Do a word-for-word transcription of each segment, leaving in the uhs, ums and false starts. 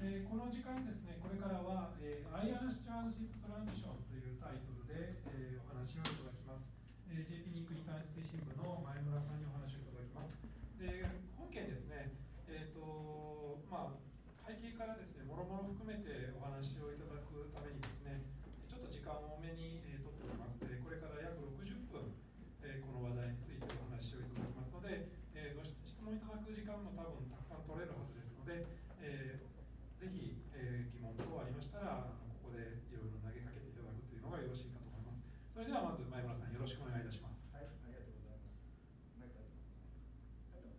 えー、この時間ですね、これからは、えー、アイアナ・スチュワードシップ・トランジションというタイトルで、えー、お話をいただきます。えー、ジェーピー ニックインターネット推進部の前村さんにお話をいただきます。で本件ですね、えーとまあ、背景からですね、もろもろ含めてお話をいただくためにですね、ちょっと時間を多めに、えー、取っております。えー、これから約ろくじゅっぷん、えー、この話題についてお話をいただきますので、えー、ご質問いただく時間も多分たくさん取れるはずですので、えーぜひ、えー、疑問等ありましたら、ここでいろいろ投げかけていただくというのがよろしいかと思います。それではまず前村さん、よろしくお願いいたします。 はい、ありがとうございます。何かありますか？入って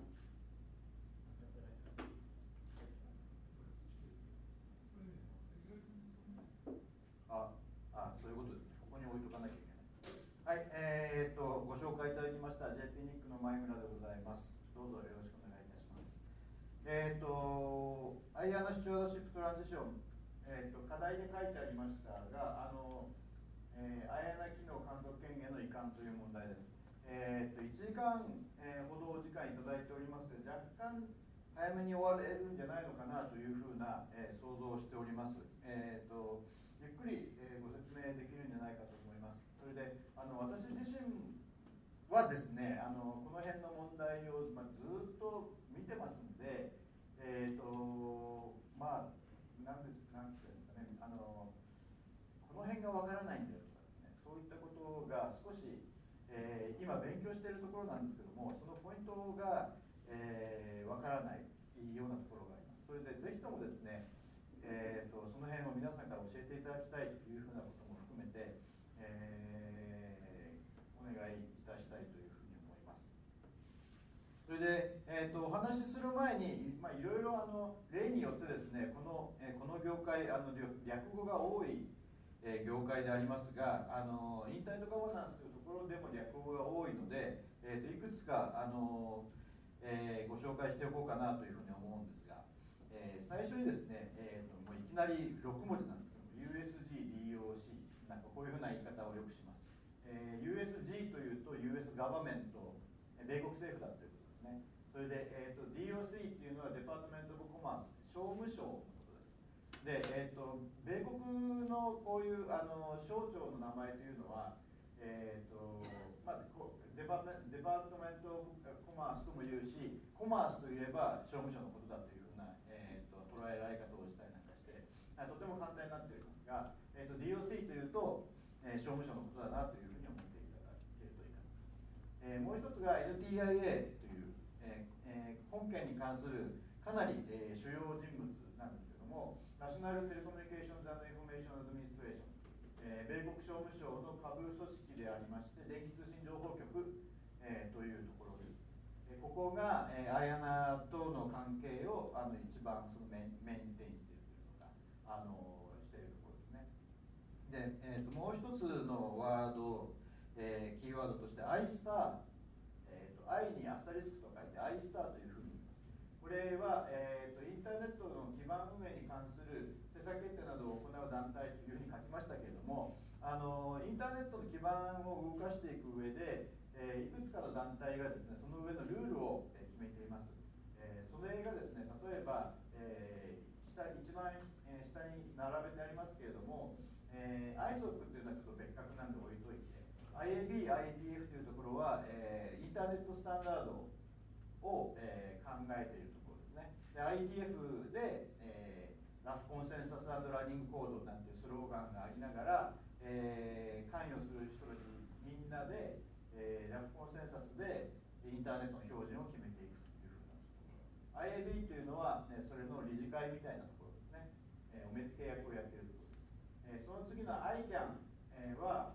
ますか？あ、あ、そういうことですね。ここに置いとかなきゃいけない。はい、えー、っとご紹介いただきました ジェーピー ニックの前村でございます。どうぞよろしくお願いいたします。えー、っとアイアナ・スチュワードシップ・トランジション、えー、っと課題で書いてありましたが、あの、えー、アイアナ機能監督権限の移管という問題です。えー、っといちじかん、えー、ほどお時間いただいておりますので、若干早めに終われるんじゃないのかなというふうな、えー、想像をしております。えー、っとゆっくり、えー、ご説明できるんじゃないかと思います。それであの私自身はですね、あのこの辺の問題を、まあ、ずっと見てますんで、えーとまあ、なんですなんていうんですかね、あのこの辺がわからないんだよとかですね、そういったことが少し、えー、今勉強しているところなんですけども、そのポイントが、えー、わからないようなところがあります。それでぜひともですね、えーとその辺を皆さんから教えていただきたいというふうなことも含めて、えー、お願いいたしたいというふうに思います。それで、えー、とお話しする前に、まあ、いろいろあの例によってですね、この、えー、この業界あの略語が多い、えー、業界でありますが、あのインターネットガバナンスというところでも略語が多いので、えー、といくつかあの、えー、ご紹介しておこうかなというふうに思うんですが、えー、最初にですね、えー、ともういきなりろくもじなんですけど、ユーエスジーディーオーシー なんかこういうふうな言い方をよくします。えー、ユーエスジー というと ユーエス ガバメント、米国政府だということですね。それで、えー、と ディーオーシー っていうのはデパートメント・オブ・コマース、商務省のことです。で、えー、と米国のこういうあの省庁の名前というのは、えーとまあ、デパデパートメント・オブ・コマースとも言うし、コマースといえば商務省のことだというふうな、えー、と捉えられ方をしたりなんかして、とても簡単になっておりますが、えー、と ディーオーシー というと、えー、商務省のことだなというふうに思っていただけるといいかなと。えー、もう一つが エルティーアイエー という、えーえー、本件に関するかなり、えー、主要人物なんですけども、ナショナルテレコミュニケーションズ・アンド・インフォメーション・アドミニストレーション、えー、米国商務省の下部組織でありまして、電気通信情報局、えー、というところです。えー、ここが、えー、アイアナとの関係をあの一番そのメインメインテインしているというのがあのしているところですね。で、えー、ともう一つのワード、えー、キーワードとしてアイスター、えー、と I にアスタリスクと書いてアイスターというふうに言います。これは、えー、とインターネットの基盤運営に関する施策決定などを行う団体というふうに書きましたけれども、あのインターネットの基盤を動かしていく上で、えー、いくつかの団体がですね、その上のルールを決めています。えー、それがですね、例えば、えー、下一番、えー、下に並べてありますけれども、えー、アイソック っていうのはちょっと別格なんで置いといて、 アイエービー、アイエーティーエフ というところは、えー、インターネットスタンダードを、えー、考えているところですね。で アイティーエフ で、えー、ラフコンセンサス&ランニングコードなんていうスローガンがありながら、えー、関与する人たちみんなで、えー、ラフコンセンサスでインターネットの標準を決めていくというふうなところ。 アイエービー というのは、ね、それの理事会みたいなところですね。えー、お目付け役をやっているところです。えー、その次の アイキャン、えー、は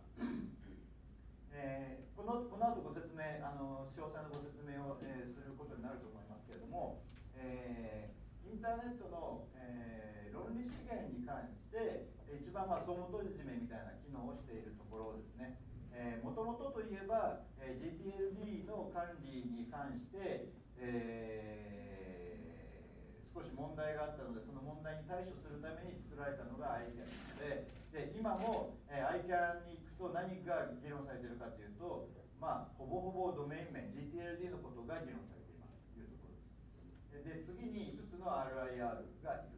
えー、このこの後ご説明あの詳細なご説明を、えー、することになると思いますけれども、えー、インターネットの、えー、論理資源に関して一番、まあ、総元締めみたいな機能をしているところですね。もともとといえば、えー、ジーティーエルディー の管理に関して、えー少し問題があったので、その問題に対処するために作られたのが アイキャン なので、で今も、えー、アイキャン に行くと何が議論されているかというと、まあ、ほぼほぼドメイン名 ジーティーエルディー のことが議論されていますというところです。で次にいつつの アールアイアール がいると。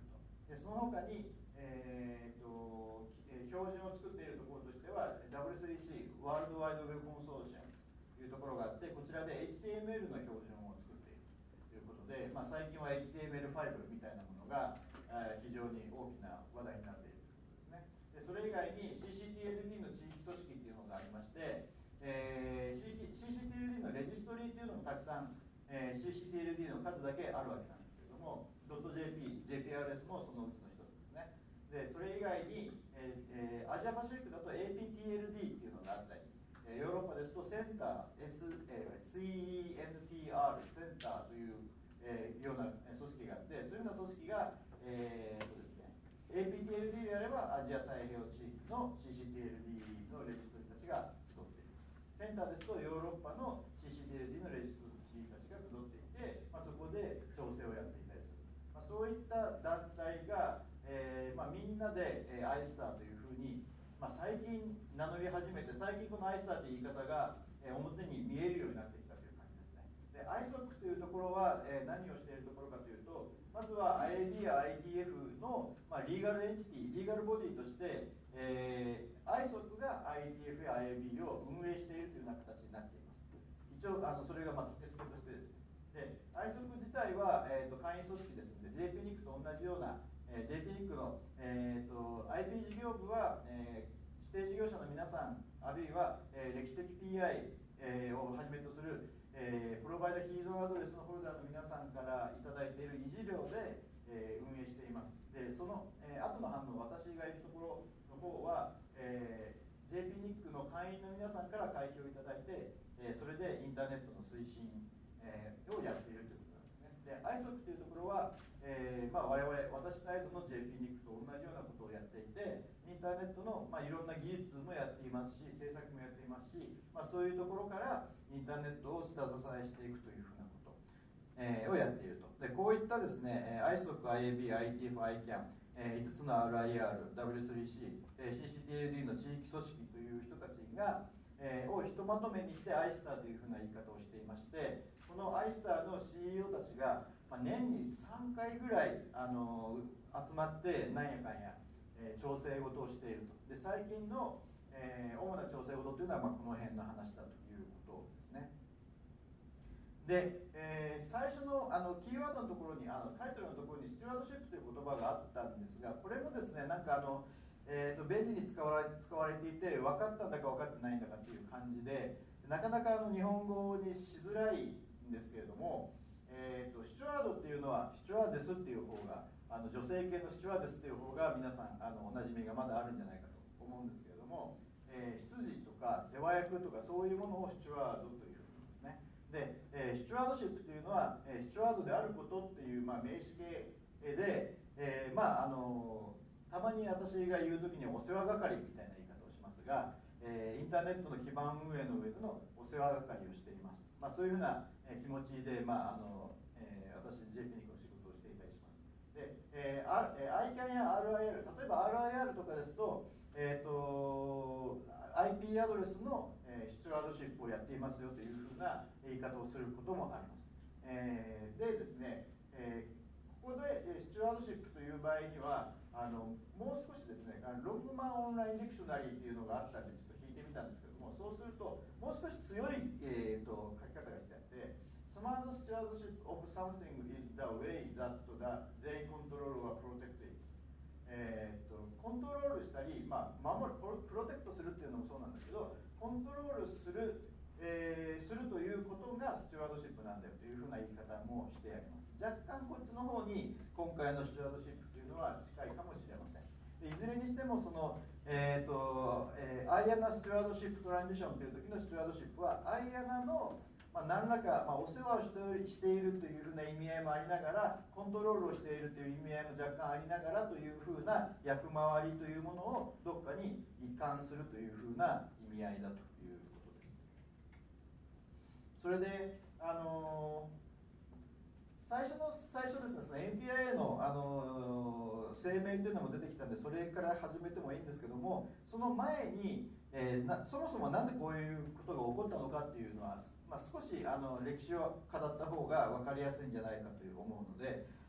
でその他に、えー、と標準を作っているところとしては ダブリュースリーシー ワールドワイドウェブコンソーシアムというところがあって、こちらで エイチティーエムエル の標準を作っているということで、まあ、最近は エイチティーエムエルファイブ みたいなものが非常に大きな話題になっているということですね。でそれ以外に シーシーティーエルディー の地域組織っていうのがありまして、えー、シーシーティーエルディー のレジストリーっていうのもたくさん、えー、シーシーティーエルディー の数だけあるわけなんですけれども、.jp、ジェイピーアールエス もそのうちの一つですね。でそれ以外に、えー、アジアパシフィックだと エーピーティーエルディー っていうのがあったり、ヨーロッパですとセンター S、えー、シーイーエヌティーアール センターという、えー、ような組織があって、そういうような組織が、えーとですね、エーピーティーエルディー であればアジア太平洋地域の シーシーティーエルディー のレジストリたちが集っている。センターですとヨーロッパの シーシーティーエルディー のレジストリたちが集っていて、まあ、そこで調整をやっていたりする。まあ、そういった団体が、えーまあ、みんなで、えー、アイスターというふうに、まあ、最近名乗り始めて、最近このアイスターという言い方が、えー、表に見えるようになってきたという感じですね。で アイソック というところは、えー、何をしているところかというと、まずは アイエービー や アイティーエフ の、まあ、リーガルエンティティ、リーガルボディとして、えー、アイソック が アイティーエフ や アイエービー を運営しているというような形になっています。一応あのそれがまあ立て付けとしてですね。で アイソック 自体は、えー、と会員組織ですので ジェイピーニック と同じような、えー、ジェイピーニック の、えー、と アイピー 事業部は、えー、指定事業者の皆さん、あるいは、えー、歴史的 ピーアイ、えー、をはじめとする、えー、プロバイダー非依存アドレスのホルダーの皆さんからいただいている維持料で、えー、運営しています。でその、えー、後の半分、私がいるところの方は、えー、ジェイピーニック の会員の皆さんから会費をいただいて、えー、それでインターネットの推進、えー、をやっているということなんですね。で アイソック というところは、えーまあ、我々私サイドの ジェイピーニック と同じようなことをやっていて、インターネットの、まあ、いろんな技術もやっていますし、制作もやっていますし、まあ、そういうところからインターネットを下支えしていくというふうなこと、えー、をやっていると。でこういったですね アイソック、アイエービー、アイティーエフ、アイキャン、えー、いつつの アールアイアール、ダブリュースリーシー、えー、シーシーティーエルディー の地域組織という人たちが、えー、をひとまとめにしてアイスターというふうな言い方をしていまして、このアイスターの シーイーオー たちが、まあ、年にさんかいぐらい、あのー、集まってなんやかんや、えー、調整事をしていると。で最近の、えー、主な調整事というのは、まあ、この辺の話だということですね。で、えー、最初の、あのキーワードのところに、あのタイトルのところにスチュワードシップという言葉があったんですが、これもですね、なんかあの、えー、と便利に使われ、使われていて、分かったんだか分かってないんだかっていう感じで、なかなかあの日本語にしづらいんですけれども、えー、とスチュワードっていうのは、スチュワーデスっていう方が、あの女性系のスチュワーデスっていう方が皆さんあのおなじみがまだあるんじゃないかと思うんですけれども、えー、執事とか世話役とかそういうものをスチュワードというふうに言うんですね。で、えー、スチュワードシップというのは、えー、スチュワードであることっていう、まあ、名詞形で、えー、まああのたまに私が言うときにお世話係みたいな言い方をしますが、えー、インターネットの基盤運営の上でのお世話係をしています。まあ、そういうふうな、えー、気持ちで、まああのえー、私 ジェイピーニック の仕事をしていたりします。で、えー、アイキャン や アールアイアール、例えば アールアイアール とかですと、えーと、アイピー アドレスの、えー、スチュワードシップをやっていますよというふうな言い方をすることもあります。えー、でですね、えー、ここで、えー、スチュワードシップという場合には、あのもう少しですね、ロングマンオンラインディクショナリーというのがあったんで、ちょっと引いてみたんですけども、そうすると、もう少し強い、えー、と書き方がしてあって、Smart stewardship of something is the way that the, they control or protect it。えー、とコントロールしたり、まあ、守る、プロテクトするっていうのもそうなんだけど、コントロールする、えー、するということがスチュワードシップなんだよというふうな言い方もしてあります。若干こっちの方に今回のスチュワードシップというのは近いかもしれません。でいずれにしてもその、えーとえー、アイアナスチュワードシップトランジションという時のスチュワードシップはアイアナの、まあ、何らか、まあ、お世話をしてしているというふうな意味合いもありながら、コントロールをしているという意味合いも若干ありながらというふうな役回りというものをどっかに移管するというふうな意味合いだということです。それであのー最初の最初ですね、その エヌティーアイエー の、あのー、声明というのも出てきたんで、それから始めてもいいんですけども、その前に、えー、なそもそもなんでこういうことが起こったのかっていうのは、まあ、少しあの歴史を語った方が分かりやすいんじゃないかという思うので、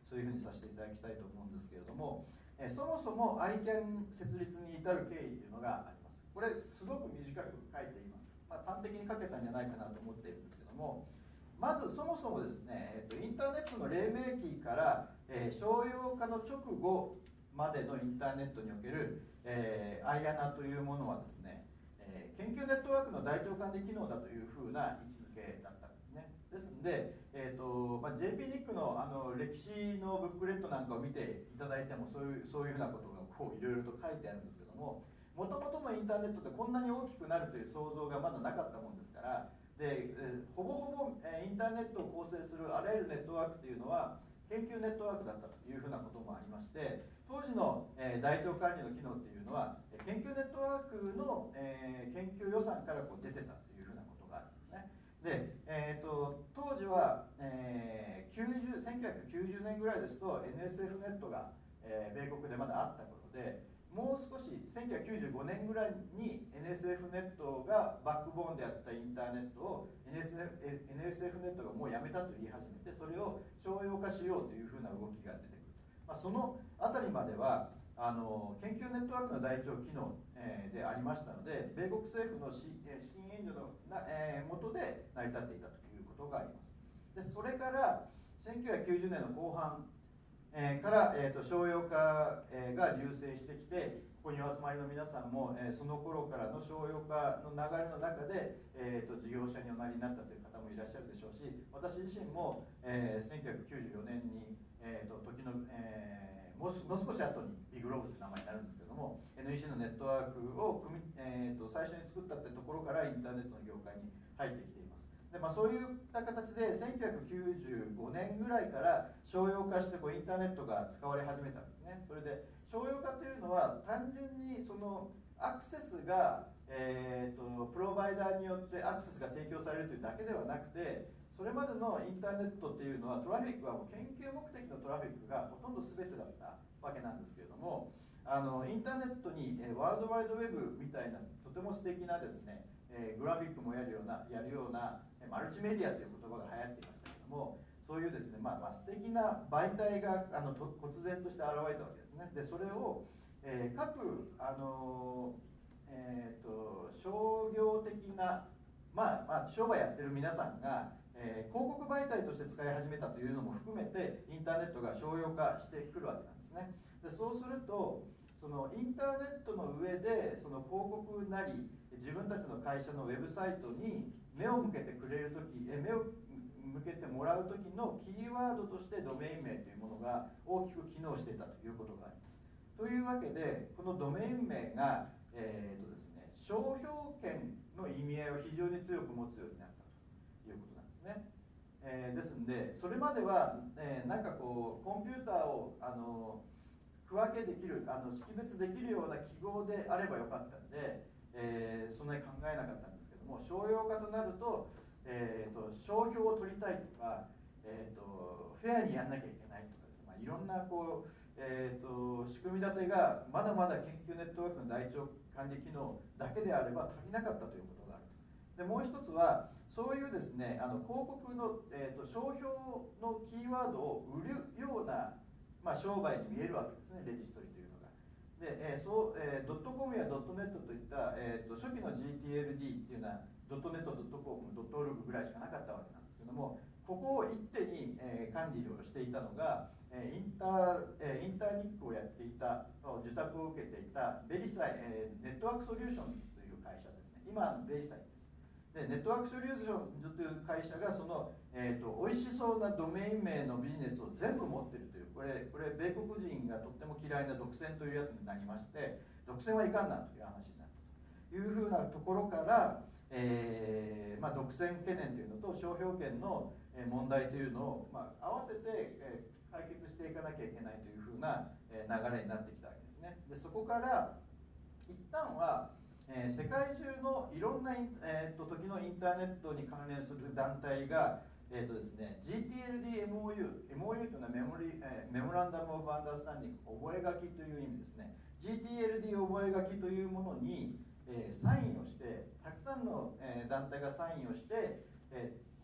そういうふうにさせていただきたいと思うんですけれども、えー、そもそも アイキャン 設立に至る経緯というのがあります。これすごく短く書いています。まあ、端的に書けたんじゃないかなと思っているんですけども、まずそもそもですね、えー、とインターネットの黎明期から、えー、商用化の直後までのインターネットにおける、えー、アイアナというものはですね、えー、研究ネットワークの大腸管理機能だというふうな位置づけだったんですね。ですので、えーとまあ、ジェイピーニック の, あの歴史のブックレットなんかを見ていただいてもそういうそういうふうなことがこういろいろと書いてあるんですけども、もともとのインターネットでこんなに大きくなるという想像がまだなかったもんですから、で、えー、ほぼほぼ、えー、インターネットを構成するあらゆるネットワークというのは研究ネットワークだったというふうなこともありまして、当時の、えー、大腸管理の機能っていうのは研究ネットワークの、えー、研究予算からこう出てたというふうなことがあるんですね。で、えー、と当時は、えー、きゅうじゅうせんきゅうひゃくきゅうじゅうねんぐらいですと エヌエスエフ ネットが、えー、米国でまだあった頃で、もう少しせんきゅうひゃくきゅうじゅうごねんぐらいに エヌエスエフ ネットがバックボーンであったインターネットを エヌエスエフ ネットがもうやめたと言い始めて、それを商用化しようというふうな動きが出てくる。まあ、そのあたりまではあの研究ネットワークの大腸機能、えー、でありましたので、米国政府の資金援助のな、えー、元で成り立っていたということがあります。でそれからせんきゅうひゃくきゅうじゅうねんの後半、えー、から、えー、と商用化、えー、が隆盛してきて、ここにお集まりの皆さんも、えー、その頃からの商用化の流れの中で、えー、と事業者におなりになったという方もいらっしゃるでしょうし、私自身も、えー、せんきゅうひゃくきゅうじゅうよねんに、えー、と時の、えー、もうもう少し後にビグローブという名前になるんですけども、 エヌイーシー のネットワークを組み、えー、と最初に作ったってところからインターネットの業界に入ってきています。でまあ、そういった形でせんきゅうひゃくきゅうじゅうごねんぐらいから商用化してこうインターネットが使われ始めたんですね。それで商用化というのは単純にそのアクセスが、えー、とプロバイダーによってアクセスが提供されるというだけではなくて、それまでのインターネットっていうのはトラフィックはもう研究目的のトラフィックがほとんど全てだったわけなんですけれども、あのインターネットに、えー、ワールドワイドウェブみたいなとても素敵なですね、えー、グラフィックもやるようなやるようなマルチメディアという言葉が流行っていましたけども、そういうですね、まあ、まあ素敵な媒体があのと忽然として現れたわけですね。でそれを、えー、各、あのーえー、と商業的な、まあまあ、商売やってる皆さんが、えー、広告媒体として使い始めたというのも含めてインターネットが商用化してくるわけなんですね。でそうするとそのインターネットの上でその広告なり自分たちの会社のウェブサイトに目を向けてくれるとき、え目を向けてもらうときのキーワードとしてドメイン名というものが大きく機能していたということがあります。というわけでこのドメイン名が、えーとですね、商標権の意味合いを非常に強く持つようになったということなんですね。えー、ですのでそれまでは、えー、なんかこうコンピューターをあの区分けできるあの識別できるような記号であればよかったんで、えー、そんなに考えなかったんですけども、商用化となると、えー、と商標を取りたいとか、えー、とフェアにやんなきゃいけないとかですね、まあ、いろんなこう、えー、と仕組み立てがまだまだ研究ネットワークの大腸管理機能だけであれば足りなかったということがある。でもう一つはそういうですね、あの広告の、えー、と商標のキーワードを売るような、まあ、商売に見えるわけですね、レジストリというのが。で、えーそうえー、ドットコムやドットネットといった、えー、と初期の ジーティーエルディー っていうのはドットネット、ドットコム、ドットオルグぐらいしかなかったわけなんですけども、ここを一手に、えー、管理をしていたのが、えー、インター、えー、インターニックをやっていた、受託を受けていたベリサイ、えー、ネットワークソリューションズという会社ですね。今のベリサイです。でネットワークソリューションズという会社がその、えー、と美味しそうなドメイン名のビジネスを全部持っているという、これ、これ米国人がとっても嫌いな独占というやつになりまして、独占はいかんなという話になったというふうなところから、えーまあ、独占懸念というのと商標権の問題というのを、まあ、合わせて、えー、解決していかなきゃいけないというふうな、えー、流れになってきたわけですね。でそこから一旦はえー、世界中のいろんな、えー、と時のインターネットに関連する団体が、えーとですね、ジーティーエルディーエムオーユー、エムオーユー というのはメモリ、えー、メモランダム・オブ・アンダースタンディング、覚書という意味ですね。ジーティーエルディー 覚書というものに、えー、サインをして、たくさんの、えー、団体がサインをして、えー、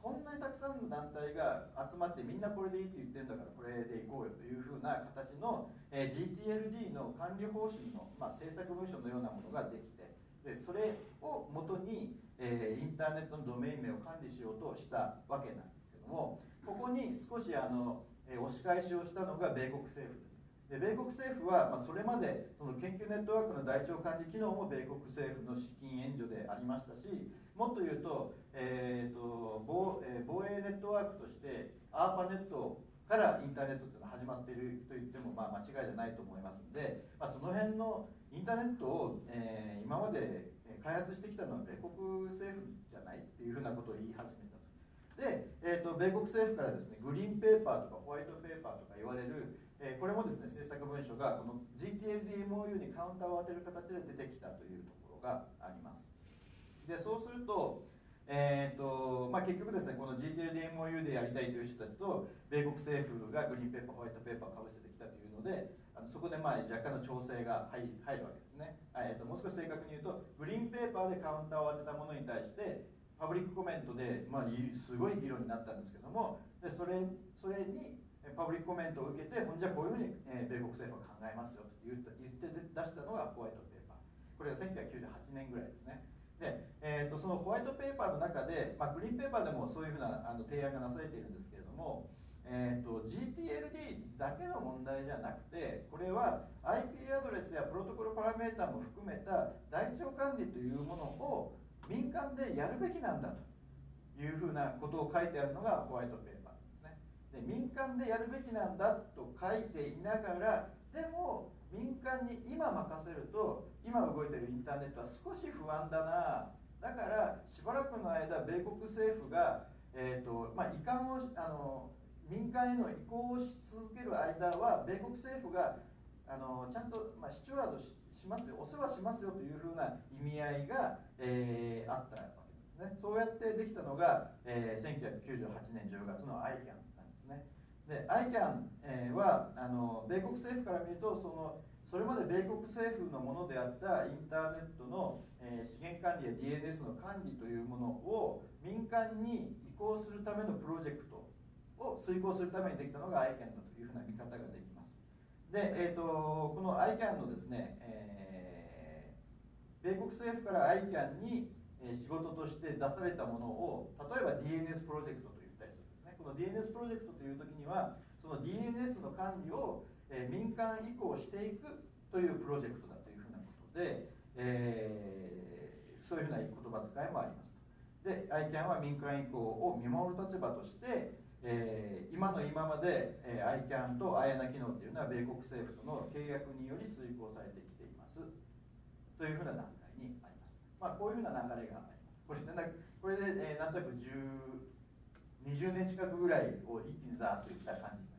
こんなにたくさんの団体が集まってみんなこれでいいって言ってるんだからこれでいこうよというふうな形の、えー、ジーティーエルディー の管理方針の、まあ、政策文書のようなものができて、でそれをもとに、えー、インターネットのドメイン名を管理しようとしたわけなんですけども、ここに少しあの、えー、押し返しをしたのが米国政府です。で米国政府は、まあ、それまでその研究ネットワークの台帳管理機能も米国政府の資金援助でありましたし、もっと言うと、えーと 防, えー、防衛ネットワークとしてアーパネットからインターネットっていうのは始まっていると言ってもまあ間違いじゃないと思いますので、まあ、その辺のインターネットを、えー、今まで開発してきたのは米国政府じゃないっていうふうなことを言い始めたと。で、えーと米国政府からですね、グリーンペーパーとかホワイトペーパーとか言われる、えー、これもですね、政策文書がこの ジーティーエルディーエムオーユー にカウンターを当てる形で出てきたというところがあります。でそうすると、えーとまあ、結局ですね、この ジーティーエルディーエムオーユー でやりたいという人たちと米国政府がグリーンペーパーホワイトペーパーをかぶせてきたというので、あのそこでまあ若干の調整が入るわけですね。えー、ともう少し正確に言うと、グリーンペーパーでカウンターを当てたものに対してパブリックコメントで、まあ、すごい議論になったんですけども、でそれそれにパブリックコメントを受けて、ほんじゃこういうふうに、えー、米国政府は考えますよと言って言って出したのがホワイトペーパー。これがせんきゅうひゃくきゅうじゅうはちねんぐらいですね。で、えー、とそのホワイトペーパーの中で、まあ、グリーンペーパーでもそういうふうなあの提案がなされているんですけれども、えー、と ジーティーエルディー だけの問題じゃなくて、これは アイピー アドレスやプロトコルパラメータも含めた台帳管理というものを民間でやるべきなんだというふうなことを書いてあるのがホワイトペーパーですね。で民間でやるべきなんだと書いていながら、でも民間に今任せると今動いているインターネットは少し不安だな、だからしばらくの間米国政府が、えーとまあ、移管をあの民間への移行をし続ける間は米国政府があのちゃんと、まあ、スチュワード し, しますよお世話しますよというふうな意味合いが、えー、あったわけですね。そうやってできたのが、えー、せんきゅうひゃくきゅうじゅうはちねんじゅうがつの アイキャン なんですね。で アイキャン、えー、はあの米国政府から見るとそのそれまで米国政府のものであったインターネットの、えー、資源管理や ディーエヌエス の管理というものを民間に移行するためのプロジェクトを遂行するためにできたのが アイキャン だというふうな見方ができます。で、えー、とこの アイキャン のですね、えー、米国政府から アイキャン に仕事として出されたものを例えば ディーエヌエス プロジェクトと言ったりするんですね。この ディーエヌエス プロジェクトという時にはその ディーエヌエス の管理をえー、民間移行していくというプロジェクトだというふうなことで、えー、そういうふうな言葉遣いもありますと。で アイキャン は民間移行を見守る立場として、えー、今の今まで、えー、アイキャン と アイアナ 機能というのは米国政府との契約により遂行されてきていますというふうな段階にあります。まあ、こういうふうな流れがあります。これで、これで、えー、なんとなくじゅう、にじゅうねん近くぐらいを一気にザーッといった感じ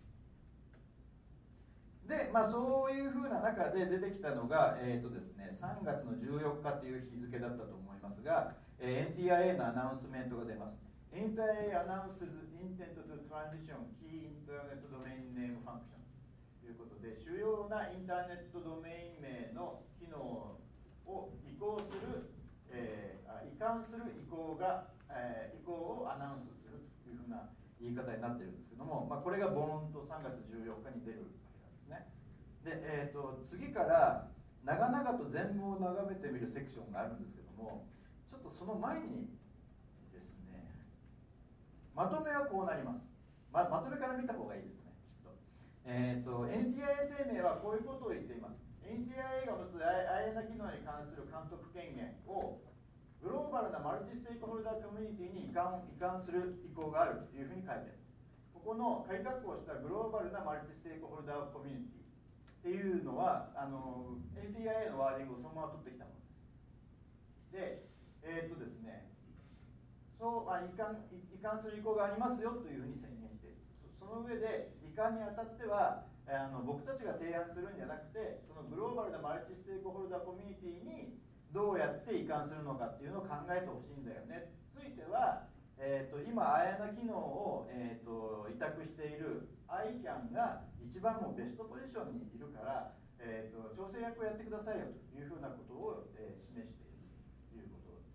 で、まあ、そういうふうな中で出てきたのが、えーとですね、さんがつのじゅうよっかという日付だったと思いますが、えー、エヌティーアイエー のアナウンスメントが出ます。エヌティーアイエー announces intent to transition key internet domain name functions ということで、主要なインターネットドメイン名の機能を移行する、えー、移管する移行が、えー、移行をアナウンスするというふうな言い方になっているんですけども、まあ、これがボーンとさんがつじゅうよっかに出る。でえー、と次から長々と全文を眺めてみるセクションがあるんですけども、ちょっとその前にですね、まとめはこうなります。 ま, まとめから見た方がいいですね、きっと。えー、と エヌティーアイエー 声明はこういうことを言っています。 エヌティーアイエー が持つ アイアナ 機能に関する監督権限をグローバルなマルチステークホルダーコミュニティに移管、移管する意向があるというふうに書いてあります。ここの鍵括弧をしたグローバルなマルチステークホルダーコミュニティっていうのはあの エヌティーアイエー のワーディングをそのまま取ってきたものです。で、えー、っとですね、そうあ移管移管する意向がありますよというふうに宣言している。その上で移管にあたってはあの僕たちが提案するんじゃなくて、そのグローバルなマルチステークホルダーコミュニティにどうやって移管するのかっていうのを考えてほしいんだよね。ついては、えー、と今アイアナ機能を、えー、と委託している アイキャン が一番もうベストポジションにいるから、えー、と調整役をやってくださいよというふうなことを、えー、示しているということですね。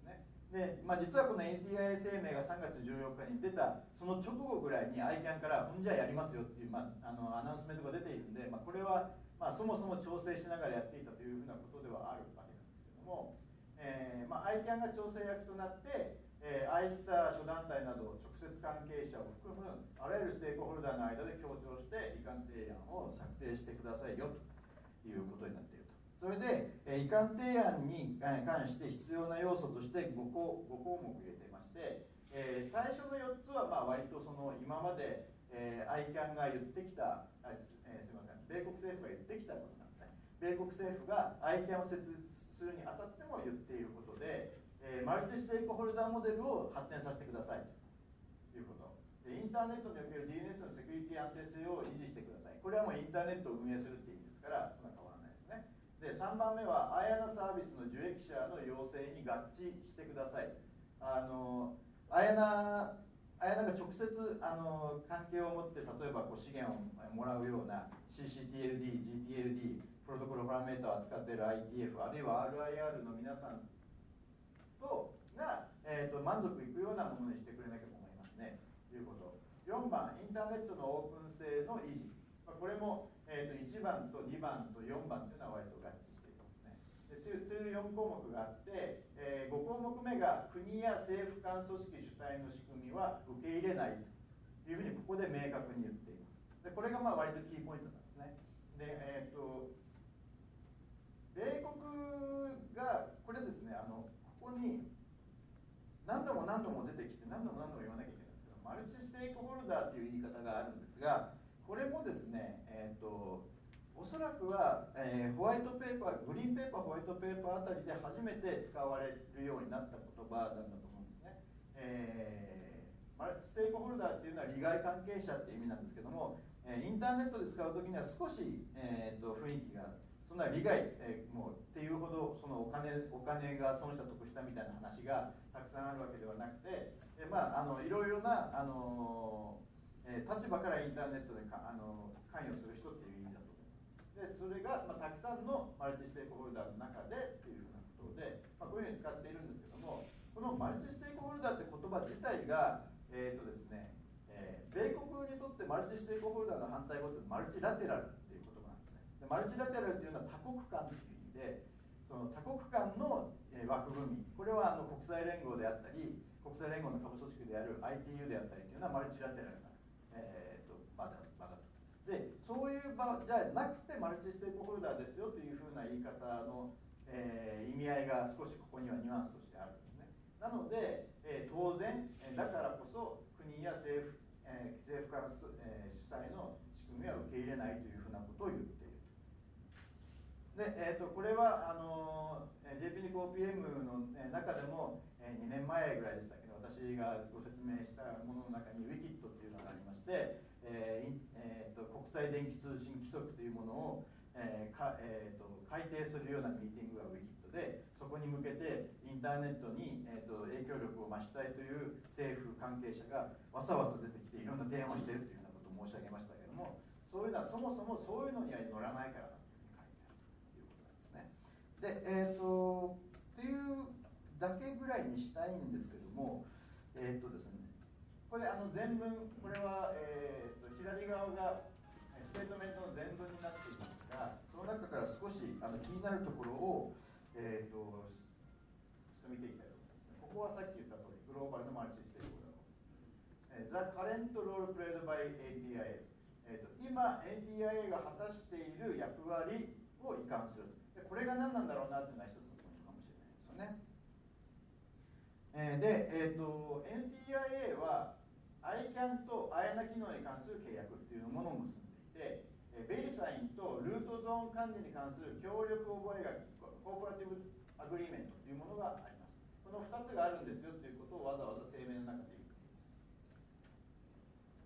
で、まあ、実はこの エヌティーアイ 声明がさんがつじゅうよっかに出たその直後ぐらいに アイキャン からほんじゃあやりますよっていう、まあ、あのアナウンスメントが出ているんで、まあ、これは、まあ、そもそも調整しながらやっていたというふうなことではあるわけなんですけども、えーまあ、アイキャン が調整役となって、えー、アイスター諸団体など直接関係者を含むあらゆるステークホルダーの間で協調して移管提案を策定してくださいよということになっていると。それで、えー、移管提案に関して必要な要素としてご項目入れていまして、えー、最初のよっつはまあ割とその今まで、えー、アイキャン が言ってきた、えー、すみません、米国政府が言ってきたことなんですね。米国政府が アイキャン を設立するにあたっても言っていることで、えー、マルチステークホルダーモデルを発展させてくださいということ。でインターネットにおける ディーエヌエス のセキュリティ安定性を維持してください。これはもうインターネットを運営するって意味ですからそんな変わらないですね。でさんばんめはアイアナサービスの受益者の要請に合致してください。あのアイアナアイアナが直接あの関係を持って例えばこう資源をもらうような シーシーティーエルディー、ジーティーエルディー、プロトコルパラメータを扱っている アイティーエフ あるいは アールアイアール の皆さんとが、えー、と満足いくようなものにしてくれなきゃ困りますねということ。よんばんインターネットのオープン性の維持、これも、えー、といちばんとにばんとよんばんというのは割と合致していますね。でというよん項目があって、えー、ご項目目が国や政府間組織主体の仕組みは受け入れないというふうにここで明確に言っています。でこれがまあ割とキーポイントなんですね。で、えー、と米国がこれですね、あのここに何度も何度も出てきて何度も何度も言わなきゃいけないんですけど、マルチステークホルダーという言い方があるんですが、これもですね、えー、とおそらくは、えー、ホワイトペーパー、グリーンペーパー、ホワイトペーパーあたりで初めて使われるようになった言葉なんだと思うんですね。えー、マルチステークホルダーっていうのは利害関係者っていう意味なんですけども、えー、インターネットで使うときには少し、えー、と雰囲気がそんな利害、えー、もうっていうほどそのお金お金が損した得したみたいな話がたくさんあるわけではなくて、えー、まああのいろいろなあの、えー、立場からインターネットでかあの関与する人っていう意味だと思います。でそれが、まあ、たくさんのマルチステークホルダーの中でっていうふうなことで、まあ、こういうふうに使っているんですけども、このマルチステークホルダーって言葉自体がえーとですね、えー、米国にとってマルチステークホルダーの反対語ってマルチラテラルっていう言葉なんですね。でマルチラテラルっていうのは多国間という意味で、その多国間の、えー、枠組み、これはあの国際連合であったり国際連合の下部組織である アイティーユー であったりというのはマルチラテラルな、えー、と場だ場だと。でそういう場じゃなくてマルチステークホルダーですよというふうな言い方の、えー、意味合いが少しここにはニュアンスとしてあるんですね。なので、えー、当然だからこそ国や政府、えー、政府から、えー、主体の仕組みは受け入れないというふうなことを言っていると。で、えー、とこれはあの ジェイピー ニック オーピーエム の中でも、えー、にねんまえぐらいでしたけど、私がご説明したものの中に ウィキッド というのがありまして、えーえー、と国際電気通信規則というものを、えーかえー、と改定するようなミーティングが ウィキッド で、そこに向けてインターネットに、えー、と影響力を増したいという政府関係者がわさわさ出てきていろんな提案をしているというようなことを申し上げましたけれども、そういうのはそもそもそういうのには乗らないからだというふうに書いてあるということなんですね。で、えー、とっていうだけぐらいにしたいんですけども、えっ、ー、とですね、これあの全文、これは、えー、と左側がステートメントの全文になっていますが、その中から少しあの気になるところを、えー、とちょっと見ていきたいと思います。ここはさっき言った通り、グローバルのマルチステークホルダー。The current role played by エーティーアイエー。えー、と今、エーティーアイエー が果たしている役割を移管する。でこれが何なんだろうなというのは一つのポイントかもしれないですよね。えー、で、えー、と エヌティーアイエー は アイキャン と アイアナ 機能に関する契約というものを結んでいて、えー、ベリサインとルートゾーン管理に関する協力覚書、コーポラティブアグリーメントというものがあります。このふたつがあるんですよということをわざわざ声明の中で言っています。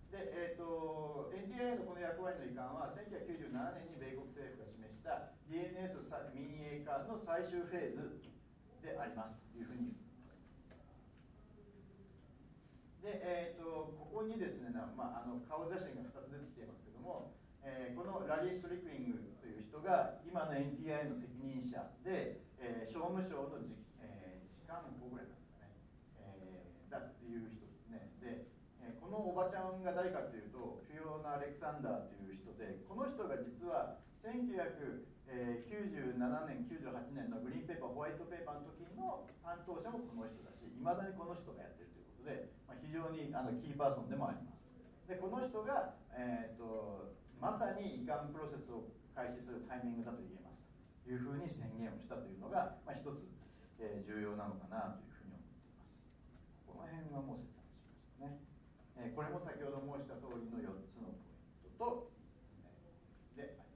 で、えー、と エヌティーアイエー のこの役割の移管はせんきゅうひゃくきゅうじゅうななねんに米国政府が示した ディーエヌエス 民営化の最終フェーズでありますというふうに言っています。で、えー、とここにですね、まあ、あの顔写真がふたつ出てきていますけども、えー、このラリー・ストリクリングという人が今の エヌティーアイエー の責任者で、えー、商務省の次、えー、次官補ぐらいなんですかね、 このおばちゃんが誰かというとフィオナ・アレクサンダーという人で、この人が実はせんきゅうひゃくきゅうじゅうななねんきゅうじゅうはちねんのグリーンペーパーホワイトペーパーの時の担当者もこの人だし、いまだにこの人がやってるということで、まあ、非常にあのキーパーソンでもあります。でこの人が、えー、とまさに移管プロセスを開始するタイミングだと言えますというふうに宣言をしたというのが、まあ、一つ、えー、重要なのかなというふうに思っています。この辺はもう説明しましたね。えー、これも先ほど申した通りのよっつのポイントとであります。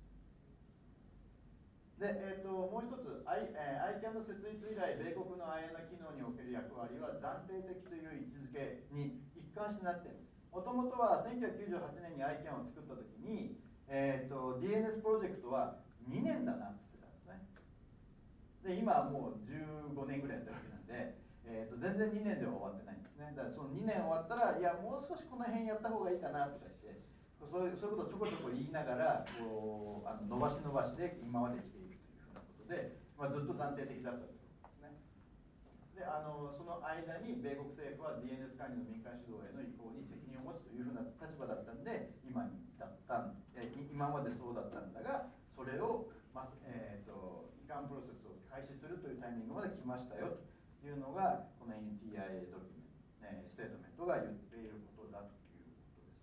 で、えー、ともう一つ アイキャン の設立以来、米国の アイエヌ 機能における役割は暫定的という位置づけに一貫してなっています。もともとはせんきゅうひゃくきゅうじゅうはちねんに アイキャン を作ったときに、えー、と ディーエヌエス プロジェクトはにねんだなって言ってたんですね。で今はもうじゅうごねんぐらいやってるわけなんで、えー、と全然にねんでは終わってないんですね。だからそのにねん終わったら、いやもう少しこの辺やった方がいいかなとか言って、そういう、そういうことをちょこちょこ言いながらこうあの伸ばし伸ばしで今まで来ているというふうなことで、まあ、ずっと暫定的だったということですね。であのその間に米国政府は ディーエヌエス 管理の民間主導への移行に責任を持つというふうな立場だったんで、今に至ったん、え今までそうだったんだが、それを、まえー、と移管プロセスを開始するというタイミングまで来ましたよというのが、この エヌティーアイエー ドキュメント、ステートメントが言っていることだということです。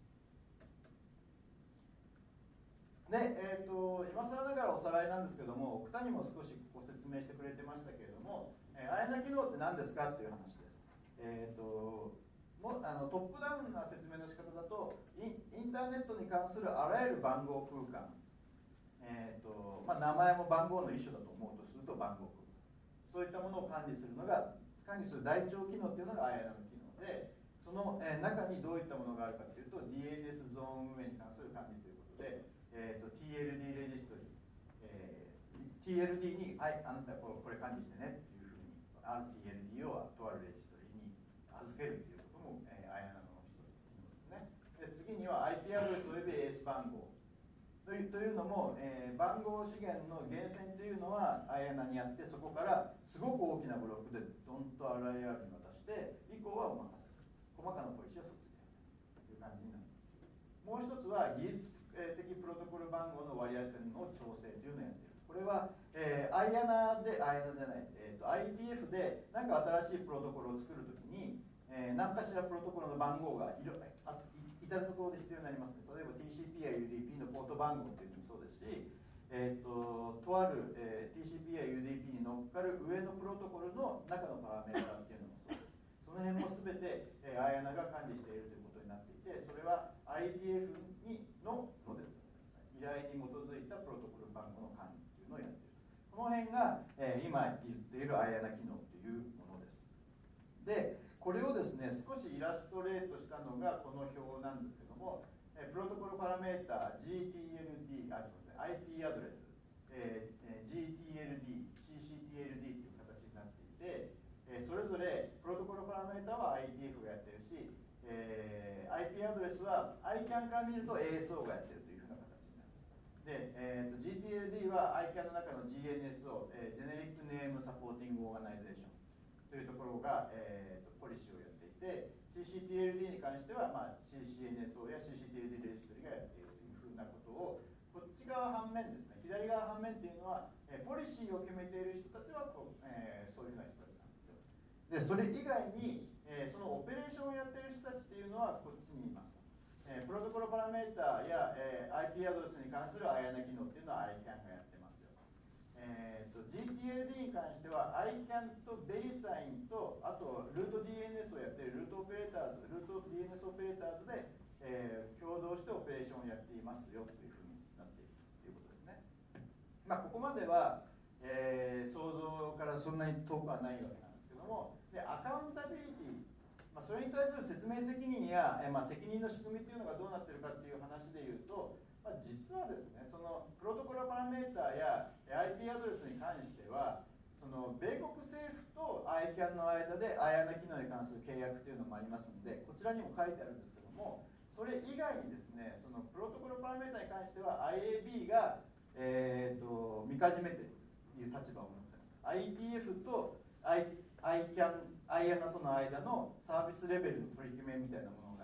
で、えー、と今更ながらおさらいなんですけども、奥谷も少しご説明してくれてましたけれども、えー、アイエヌ 機能って何ですかっていう話です。えー、ともあのトップダウンな説明の仕方だと、イン、インターネットに関するあらゆる番号空間、えーとまあ、名前も番号の一種だと思うとすると番号空間、そういったものを管理するのが、管理する台帳機能っていうのが アイエヌ の機能で、その、えー、中にどういったものがあるかというと ディーエヌエス ゾーン運営に関する管理ということで、えー、と ティーエルディー レジストリー、えー、ティーエルディー に、はい、あなたこれ管理してねっていうふうに アールティーエルディー をとあるレジストリーに預けるということも、えー、アイエヌ の一つの機能ですね。で次には アイピー アドレスおよびエーエス番号という、というのも、えー、番号資源の源泉というのは アイエヌ にあって、そこからすごく大きなブロックでドンと アールアイアール に渡して、以降はお任せする。細かなポリシーはそっちでやるという感じになる。もう一つは技術的プロトコル番号の割合点の調整というのをやっている。これは、えー、アイエヌ で、アイエヌ じゃない、えーと、アイティーエフ で何か新しいプロトコルを作るときに、えー、何かしらプロトコルの番号がいろあ至るところで必要になりますね。例えば ティーシーピー や ユーディーピー のポート番号というのもそうですし、えー、ととある、えー、ティーシーピー や ユーディーピー に乗っかる上のプロトコルの中のパラメータっていうのもそうです。その辺も全て、えー、アイエヌ が管理しているということになっていて、それは アイティーエフ にののです、依頼に基づいたプロトコル番号の管理というのをやっている。この辺が、えー、今言っている アイエヌ 機能というものです。でこれをですね、少しイラストレートしたのがこの表なんですけども、えー、プロトコルパラメータ ジーティーエルディー、あ、すみません、アイピー アドレス、えー、ジーティーエルディー、シーシーティーエルディー という形になっていて、えー、それぞれプロトコルパラメータは アイティーエフ がやってるし、えー、アイピー アドレスは アイキャン から見ると エーエスオー がやってるというふうな形になる。で、えー、と ジーティーエルディー は アイキャン の中の ジーエヌエスオー、えー、ジェネリックネームサポーティングオーガナイゼーションというところが、えー、とポリシーをやっていて、 シーシーティーエルディー に関しては、まあ、シーシーエヌエスオー や シーシーティーエルディー レジストリがやっているというふうなことを、こっち側反面ですね、左側反面っていうのは、えー、ポリシーを決めている人たちはこう、えー、そういうふうな人たちなんですよ。でそれ以外に、えー、そのオペレーションをやっている人たちっていうのはこっちにいます。えー、プロトコルパラメータや、えー、アイピー アドレスに関する アイエヌ 機能っていうのは アイキャン がやってますよ。えー、と ジーティーエルディー に関しては アイキャン とベリサインと、あとルート ディーエヌエス をやっているルートオペレーターズ、ルート ディーエヌエス オペレーターズで、えー、共同してオペレーションをやっていますよというふうになっているということですね。まあ、ここまでは、えー、想像からそんなに遠くはないわけなんですけども、でアカウンタビリティ、まあ、それに対する説明責任や、えーまあ、責任の仕組みっていうのがどうなっているかっていう話でいうと、まあ、実はですね、そのプロトコルパラメータや アイピー アドレスに関しては、その米国政府と アイキャン の間で アイエヌ 機能に関する契約というのもありますので、こちらにも書いてあるんですけども、それ以外にですね、そのプロトコルパラメータに関しては アイエービー が、えー、と見かじめているという立場を持っています。 アイティーエフ と アイキャン、アイエヌ との間のサービスレベルの取り決めみたいなものが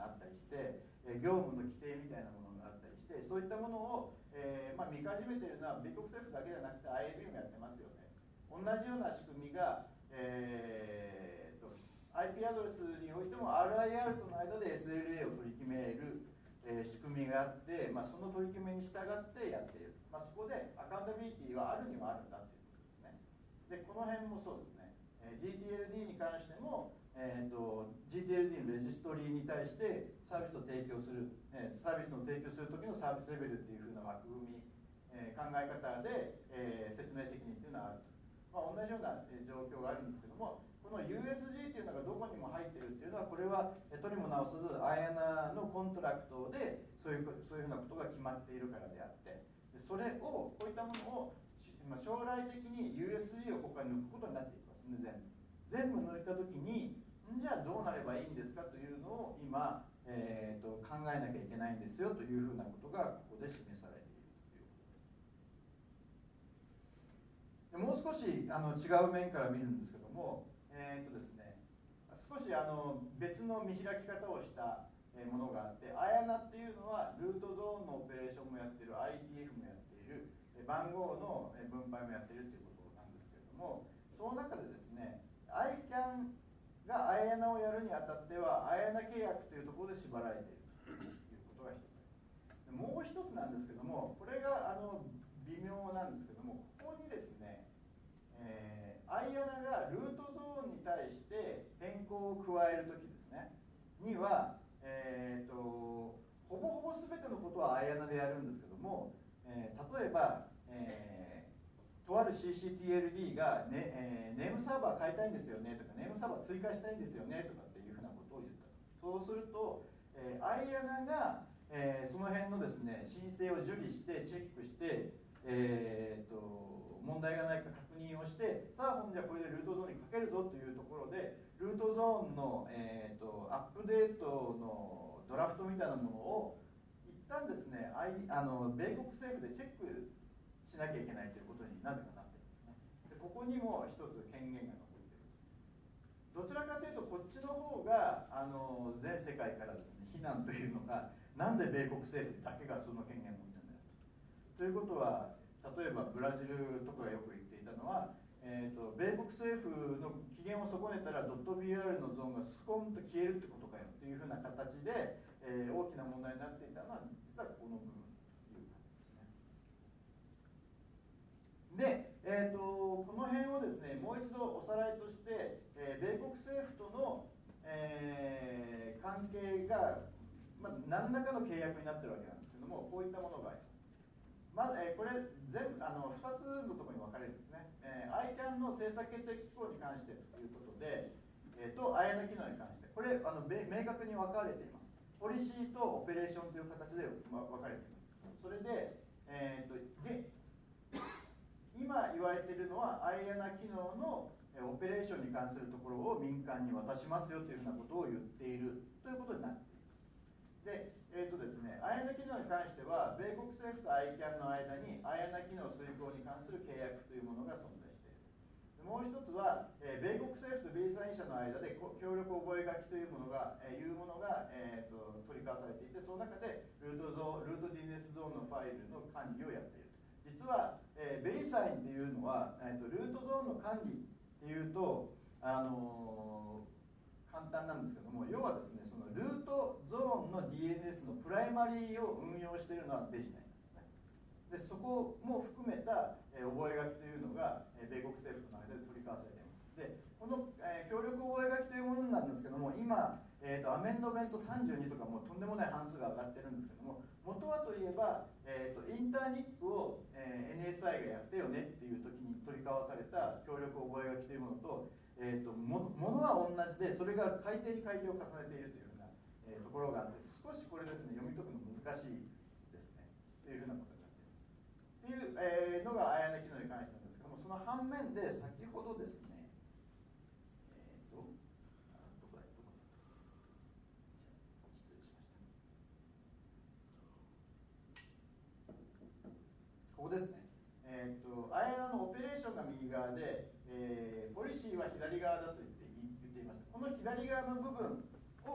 があったりして、えー、業務の規定みたいなものがあったりして、そういったものを、えーまあ、見始めているのは米国政府だけじゃなくて アイエービー もやってますよね。同じような仕組みが、えー、と アイピー アドレスにおいても アールアイアール との間で エスエルエー を取り決める、えー、仕組みがあって、まあ、その取り決めに従ってやっている、まあ、そこでアカウンタビリティはあるにはあるんだということですね。でこの辺もそうですね、えー、ジーティーエルディー に関しても、えー、と ジーティーエルディー のレジストリーに対してサービスを提供する、えー、サービスを提供する時のサービスレベルっていう風な枠組み、えー、考え方で、えー、説明責任っていうのはあると。まあ、同じような状況があるんですけども、この ユーエスジー っていうのがどこにも入ってるっていうのは、これはとにも直さずアイアナのコントラクトでそういうそういうふうなことが決まっているからであって、それをこういったものを将来的に ユーエスジー をここから抜くことになっていきますね。全部全部抜いたときに、じゃあどうなればいいんですかというのを今、えー、と考えなきゃいけないんですよというふうなことがここで示されている。もう少しあの違う面から見るんですけども、えーとですね、少しあの別の見開き方をしたものがあって、アイアナっていうのはルートゾーンのオペレーションもやっている、 アイティーエフ もやっている、番号の分配もやっているということなんですけれども、その中でですね、アイキャン がアイアナをやるにあたってはアイアナ契約というところで縛られているということが一つあります。もう一つなんですけども、これがあの微妙なんですけども、ここにですね、えー、アイアナがルートゾーンに対して変更を加えるときですねには、えー、とほぼほぼ全てのことはアイアナでやるんですけども、えー、例えば、えー、とある シーシーティーエルディー が、ねえー、ネームサーバー変えたいんですよねとか、ネームサーバー追加したいんですよねとかっていうふうなことを言ったと。そうすると、えー、アイアナが、えー、その辺のですね申請を受理してチェックして、えー、と問題がないか確認をして、さあほんじゃこれでルートゾーンにかけるぞというところで、ルートゾーンの、えー、とアップデートのドラフトみたいなものを一旦ですね、あの米国政府でチェックしなきゃいけないということになぜかなっているんですね。でここにも一つ権限が残っている。どちらかというとこっちの方があの全世界からですね非難というのが、なんで米国政府だけがその権限を持ってるんだよと。ということは、例えばブラジルとかがよく言っていたのは、えー、と米国政府の機嫌を損ねたら .br のゾーンがスコンと消えるってことかよというふうな形で、えー、大きな問題になっていたのは実はこの部分という感じですね。で、えー、とこの辺をですねもう一度おさらいとして、えー、米国政府との、えー、関係が、まあ、何らかの契約になってるわけなんですけども、こういったものがあります。まず、えー、これ全部あのふたつのところに分かれるんですね。えー、アイキャン の政策決定機構に関してということで、えー、と アイアナ 機能に関して、これあの明確に分かれています。ポリシーとオペレーションという形で、ま、分かれています。それで、えー、とで今言われているのは アイアナ 機能のオペレーションに関するところを民間に渡しますよというふうなことを言っているということになっています。でえーとですね、アイアナ 機能に関しては、米国政府と アイキャン の間に アイアナ 機能遂行に関する契約というものが存在している。もう一つは、えー、米国政府と米サイン社の間で協力覚書というものが、えー、いうものが、えー、と取り交わされていて、その中でルートゾーン、ルート ディーエヌエス ゾーンのファイルの管理をやっている。実は、えー、ベリサインっていうのは、えー、とルートゾーンの管理っていうと、あのー簡単なんですけども、要はですね、そのルートゾーンの ディーエヌエス のプライマリーを運用しているのはベリサインなんですね。でそこも含めた、えー、覚書というのが、えー、米国政府との間で取り交わされています。でこの、えー、協力覚書というものなんですけども、今、えー、とアメンドメントさんじゅうにとかもうとんでもない半数が上がってるんですけども、元はといえば、えー、とインターニップを、えー、エヌエスアイ がやってよねっていう時に取り交わされた協力覚書というものと、えー、と も, ものは同じで、それが改定に改定を重ねているというような、えー、ところがあって、少しこれですね読み解くの難しいですねというふうなことになっています。という、えー、のがアイアナ 機能に関してなんですけども、その反面で先ほどですね、えっ、ー、とあどこだどこだ失礼しました。ここですね。えー、と アイアナ のオペレーションが右側で、えー、ポリシーは左側だと言って、言っていました。この左側の部分を、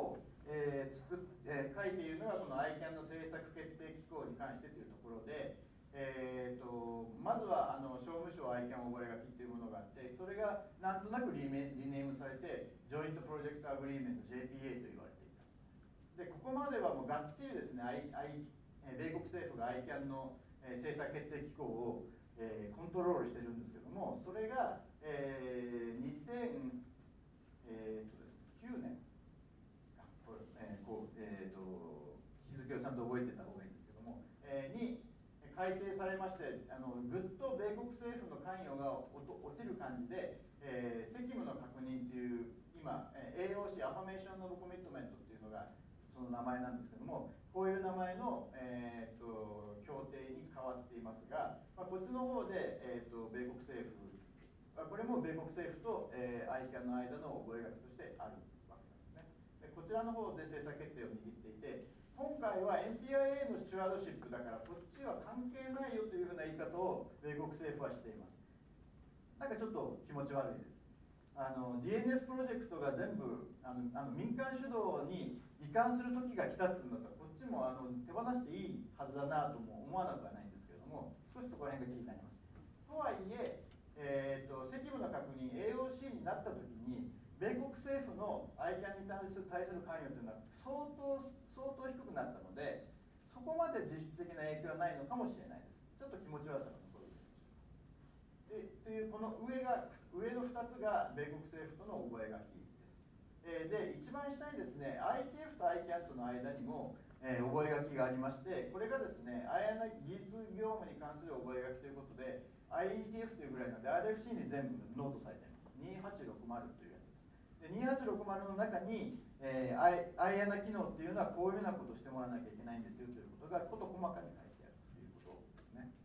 えー作っえー、書いているのがこの アイキャン の政策決定機構に関してというところで、えー、とまずはあの商務省 アイキャン 覚書というものがあって、それがなんとなくリネリネームされてジョイントプロジェクトアグリーメント ジェイピーエー と言われていた。でここまではもうがっちりですね、I I 米国政府が アイキャン の政策決定機構を、えー、コントロールしてるんですけども、それが、えー、にせんきゅうねんこれ、えーこうえー、と日付をちゃんと覚えてた方がいいんですけども、えー、に改定されまして、あのぐっと米国政府の関与が落ちる感じで、えー、責務の確認という今 エーオーシー アファメーション・オブ・コミットメントっていうのがその名前なんですけども、こういう名前の、えー、と協定に変わっていますが、まあ、こっちの方で、えー、と米国政府、これも米国政府と、えー、アイキャン の間の覚書としてあるわけなんですね。でこちらの方で政策決定を握っていて、今回は エヌティーアイエー のスチュワードシップだからこっちは関係ないよというふうな言い方を米国政府はしています。なんかちょっと気持ち悪いです。あの ディーエヌエス プロジェクトが全部あのあの民間主導に移管する時が来たっていうんだったら、こっちもあの手放していいはずだなとも思わなくはないんですけれども、少しそこら辺が気になります。とはいええー、と責務の確認 エーオーシー になった時に米国政府の アイキャン に対する対する関与というのは相当相当低くなったので、そこまで実質的な影響はないのかもしれないです。ちょっと気持ち悪さが残るでというこの上が上のふたつが米国政府との覚書です。えー、で一番下にですね アイティーエフ と アイキャン との間にも、えー、覚書がありまして、これがですね アイアナ 技術業務に関する覚書ということで アイイーティーエフ というぐらいなので アールエフシー に全部ノートされています。にーはちろくまるというやつです。でにーはちろくまるの中に、えー、アイアナ機能っていうのはこういうふうなことをしてもらわなきゃいけないんですよということが事細かに書いてあるということですね。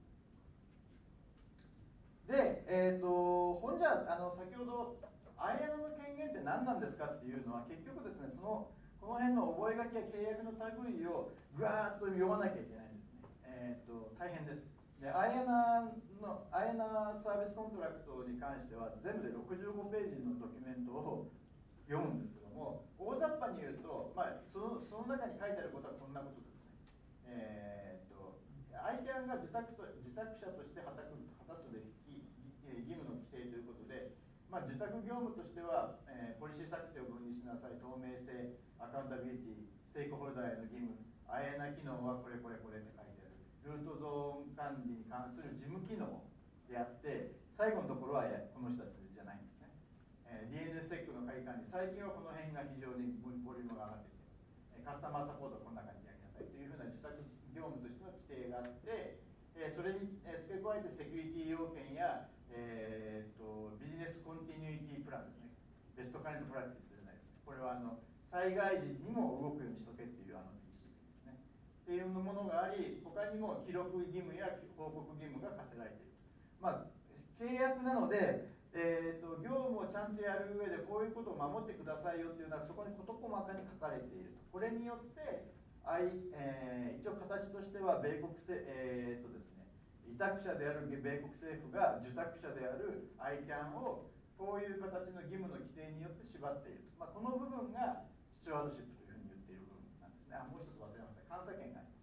で、えー、とほんじゃあの先ほどアイアナの権限って何なんですかっていうのは、結局ですね、そのこの辺の覚書や契約の類をぐわーっと読まなきゃいけないんですね。えー、と大変です。で、アイアナのアイアナサービスコントラクトに関しては全部でろくじゅうごページのドキュメントを読むんですけども、大雑把に言うと、まあ、そのその中に書いてあることはこんなことですね。えー、と アイキャン が受託と受託者として果たすべき義務の規定ということで、まあ、受託業務としては、えー、ポリシー策定を分離しなさい、透明性、アカウンタビリティ、ステークホルダーへの義務、アイアナ機能はこれこれこれって書いてある。ルートゾーン管理に関する事務機能であって、最後のところはこの人たちじゃないんですね。えー、ディーエヌエス セックの会管理、最近はこの辺が非常にボリュームが上がってきています。カスタマーサポートはこんな感じでやりなさいというふうな受託業務としての規定があって、えー、それに付け加えてセキュリティ要件や、えー、とビジネスコンティニュイティプランですね。ベストカレントプラクティスじゃないですね。これはあの災害時にも動くようにしとけっていうあのっていうものがあり、他にも記録義務や報告義務が課せられている。まあ、契約なので、えーと、業務をちゃんとやる上でこういうことを守ってくださいよっていうのはそこに事細かに書かれていると。これによって、えー、一応形としては米国せ、えーとですね、委託者である米国政府が受託者である アイキャン をこういう形の義務の規定によって縛っていると。まあ、この部分がスチュワードシップというふうに言っている部分なんですね。あ、もう一つ忘れました。監査権があります。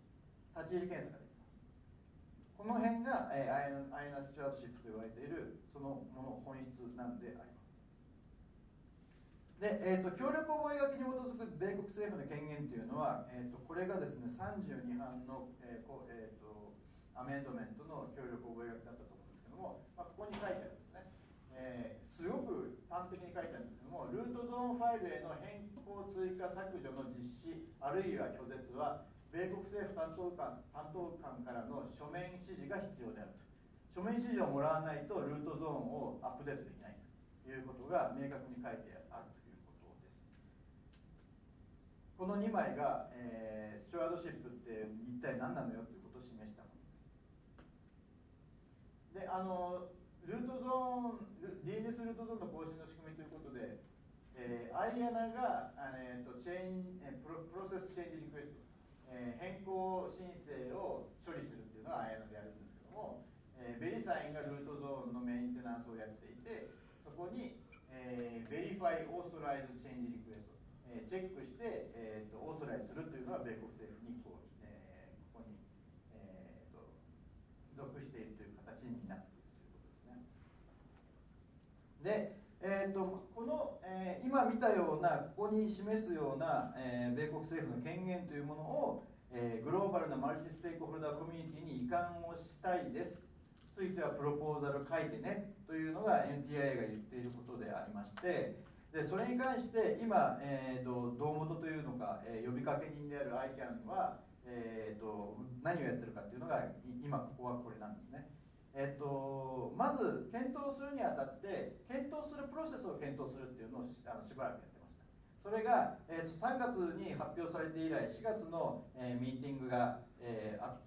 立ち入り検査ができます。この辺が、えー、アイアナスチュワードシップと言われているそのもの本質なんであります。で、えーと、協力覚書に基づく米国政府の権限というのは、えーと、これがですねさんじゅうにばんの、えーこえーと、アメンドメントの協力覚書だったと思うんですけども、まあ、ここに書いてあるんですね。えー、すごく端的に書いてあるんですけども、ルートゾーンファイルへの変更追加削除の実施あるいは拒絶は米国政府担当官担当官からの書面指示が必要であると。書面指示をもらわないとルートゾーンをアップデートできないということが明確に書いてあるということです。このにまいが、えー、スチュワードシップって一体何なのよということを示したものです。で、あのルートゾーン ディーエヌエス ルートゾーンの更新の仕組みということで、えー、アイアナが、えー、とチェインプロ、プロセスチェンジリクエスト、えー、変更申請を処理するっていうのが アイアナでやるんですけども、えー、ベリサインがルートゾーンのメンテナンスをやっていて、そこに、えー、ベリファイオーソライズチェンジリクエスト、 えー、チェックして、えー、とオーソライズするというのが米国政府にこう、えー、ここに、えー、と属しているという形になっているということですね。で、えー、とこの、えー、今見たようなここに示すような、えー、米国政府の権限というものを、えー、グローバルなマルチステークホルダーコミュニティに移管をしたいですついてはプロポーザル書いてねというのが エヌティーアイエー が言っていることでありまして、でそれに関して今、えー、と胴元というのか、えー、呼びかけ人である アイキャン は、えー、と何をやってるかというのが今ここはこれなんですね。えー、とまず検討するにあたって検討するプロセスを検討するっていうのをしあのしばらくやってました。それが、えー、さんがつに発表されて以来しがつの、えー、ミーティングが、えー、あって、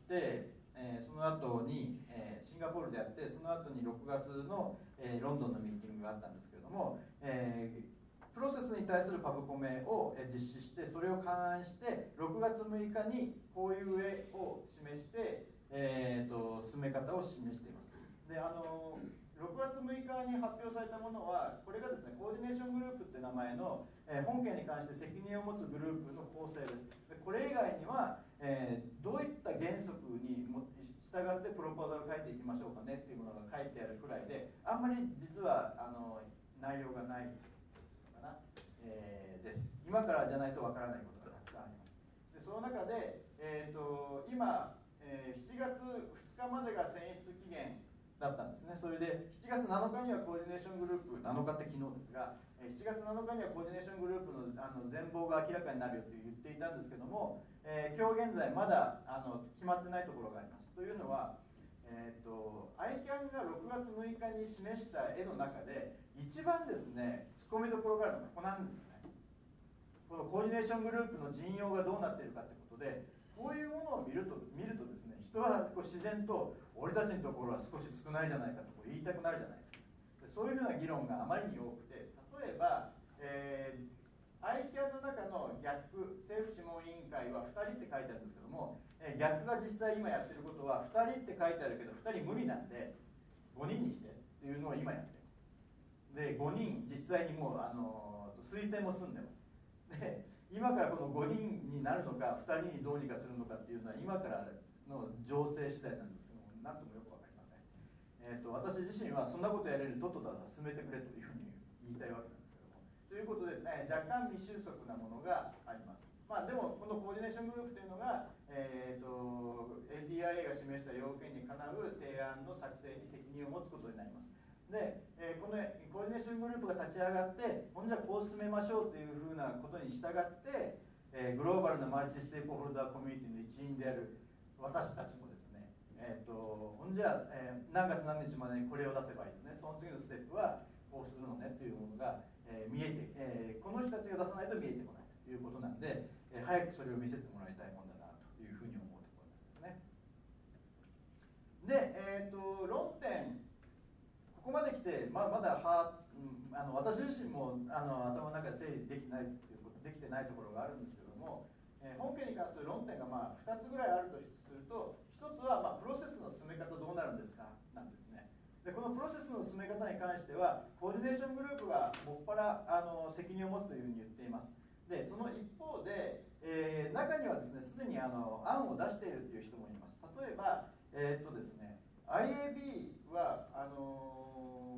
えー、その後に、えー、シンガポールであってその後にろくがつの、えー、ロンドンのミーティングがあったんですけれども、えー、プロセスに対するパブコメを、えー、実施してそれを勘案してろくがつむいかにこういう絵を示して、えー、と進め方を示しています。であのろくがつむいかに発表されたものはこれがですねコーディネーショングループって名前の、えー、本件に関して責任を持つグループの構成です。でこれ以外には、えー、どういった原則にも従ってプロポーザルを書いていきましょうかねっていうものが書いてあるくらいであんまり実はあの内容がないかな、えー、です。今からじゃないとわからないことがたくさんあります。でその中で、えー、と今、えー、しちがつふつかまでが選出期限だったんですね。それでしちがつなのかにはコーディネーショングループなのかって昨日ですがしちがつなのかにはコーディネーショングループ の, あの全貌が明らかになるよと言っていたんですけども、えー、今日現在まだあの決まってないところがあります。というのは、えー、と アイキャン がろくがつむいかに示した絵の中で一番ですね突っ込みどころがあるのがここなんですよね。このコーディネーショングループの陣容がどうなっているかということでこういうものを見ると見るとですね人はこう自然と俺たちのところは少し少ないじゃないかとこう言いたくなるじゃないですか。でそういうふうな議論があまりに多くて例えば、えー、アイキャン の中の逆政府諮問委員会はふたりって書いてあるんですけども、えー、逆が実際今やってることはふたりって書いてあるけどふたり無理なんでごにんにしてっていうのを今やってます。でごにん実際にもう、あのー、推薦も済んでます。で今からこのごにんになるのかふたりにどうにかするのかっていうのは今からの情勢次第なんですけども何ともよく分かりません。えー、と私自身はそんなことやれるとっとと進めてくれというふうに言いたいわけなんですけどもということで、ね、若干未収束なものがあります。まあ、でもこのコーディネーショングループというのが、えー、と エヌティーアイエー が示した要件にかなう提案の作成に責任を持つことになります。で、えー、このコーディネーショングループが立ち上がってほんじゃこう進めましょうというふうなことに従って、えー、グローバルなマルチステークホルダーコミュニティの一員である私たちもですね、えー、とほんじゃ、えー、何月何日までにこれを出せばいいのね、その次のステップはこうするのねというものが、えー、見えて、えー、この人たちが出さないと見えてこないということなんで、えー、早くそれを見せてもらいたいもんだなというふうに思うところなんですね。で、えー、と論点ここまで来て ま, まだは、うん、あの私自身もあの頭の中で整理できてないということできてないところがあるんですけども、えー、本件に関する論点がまあふたつぐらいあるとするとひとつはまあプロセスの進め方どうなるんですかなんですね。でこのプロセスの進め方に関してはコーディネーショングループがもっぱらあの責任を持つというふうに言っています。でその一方で、えー、中にはですねすでにあの案を出しているという人もいます。例えば、えーっとですね、アイエービー はあのー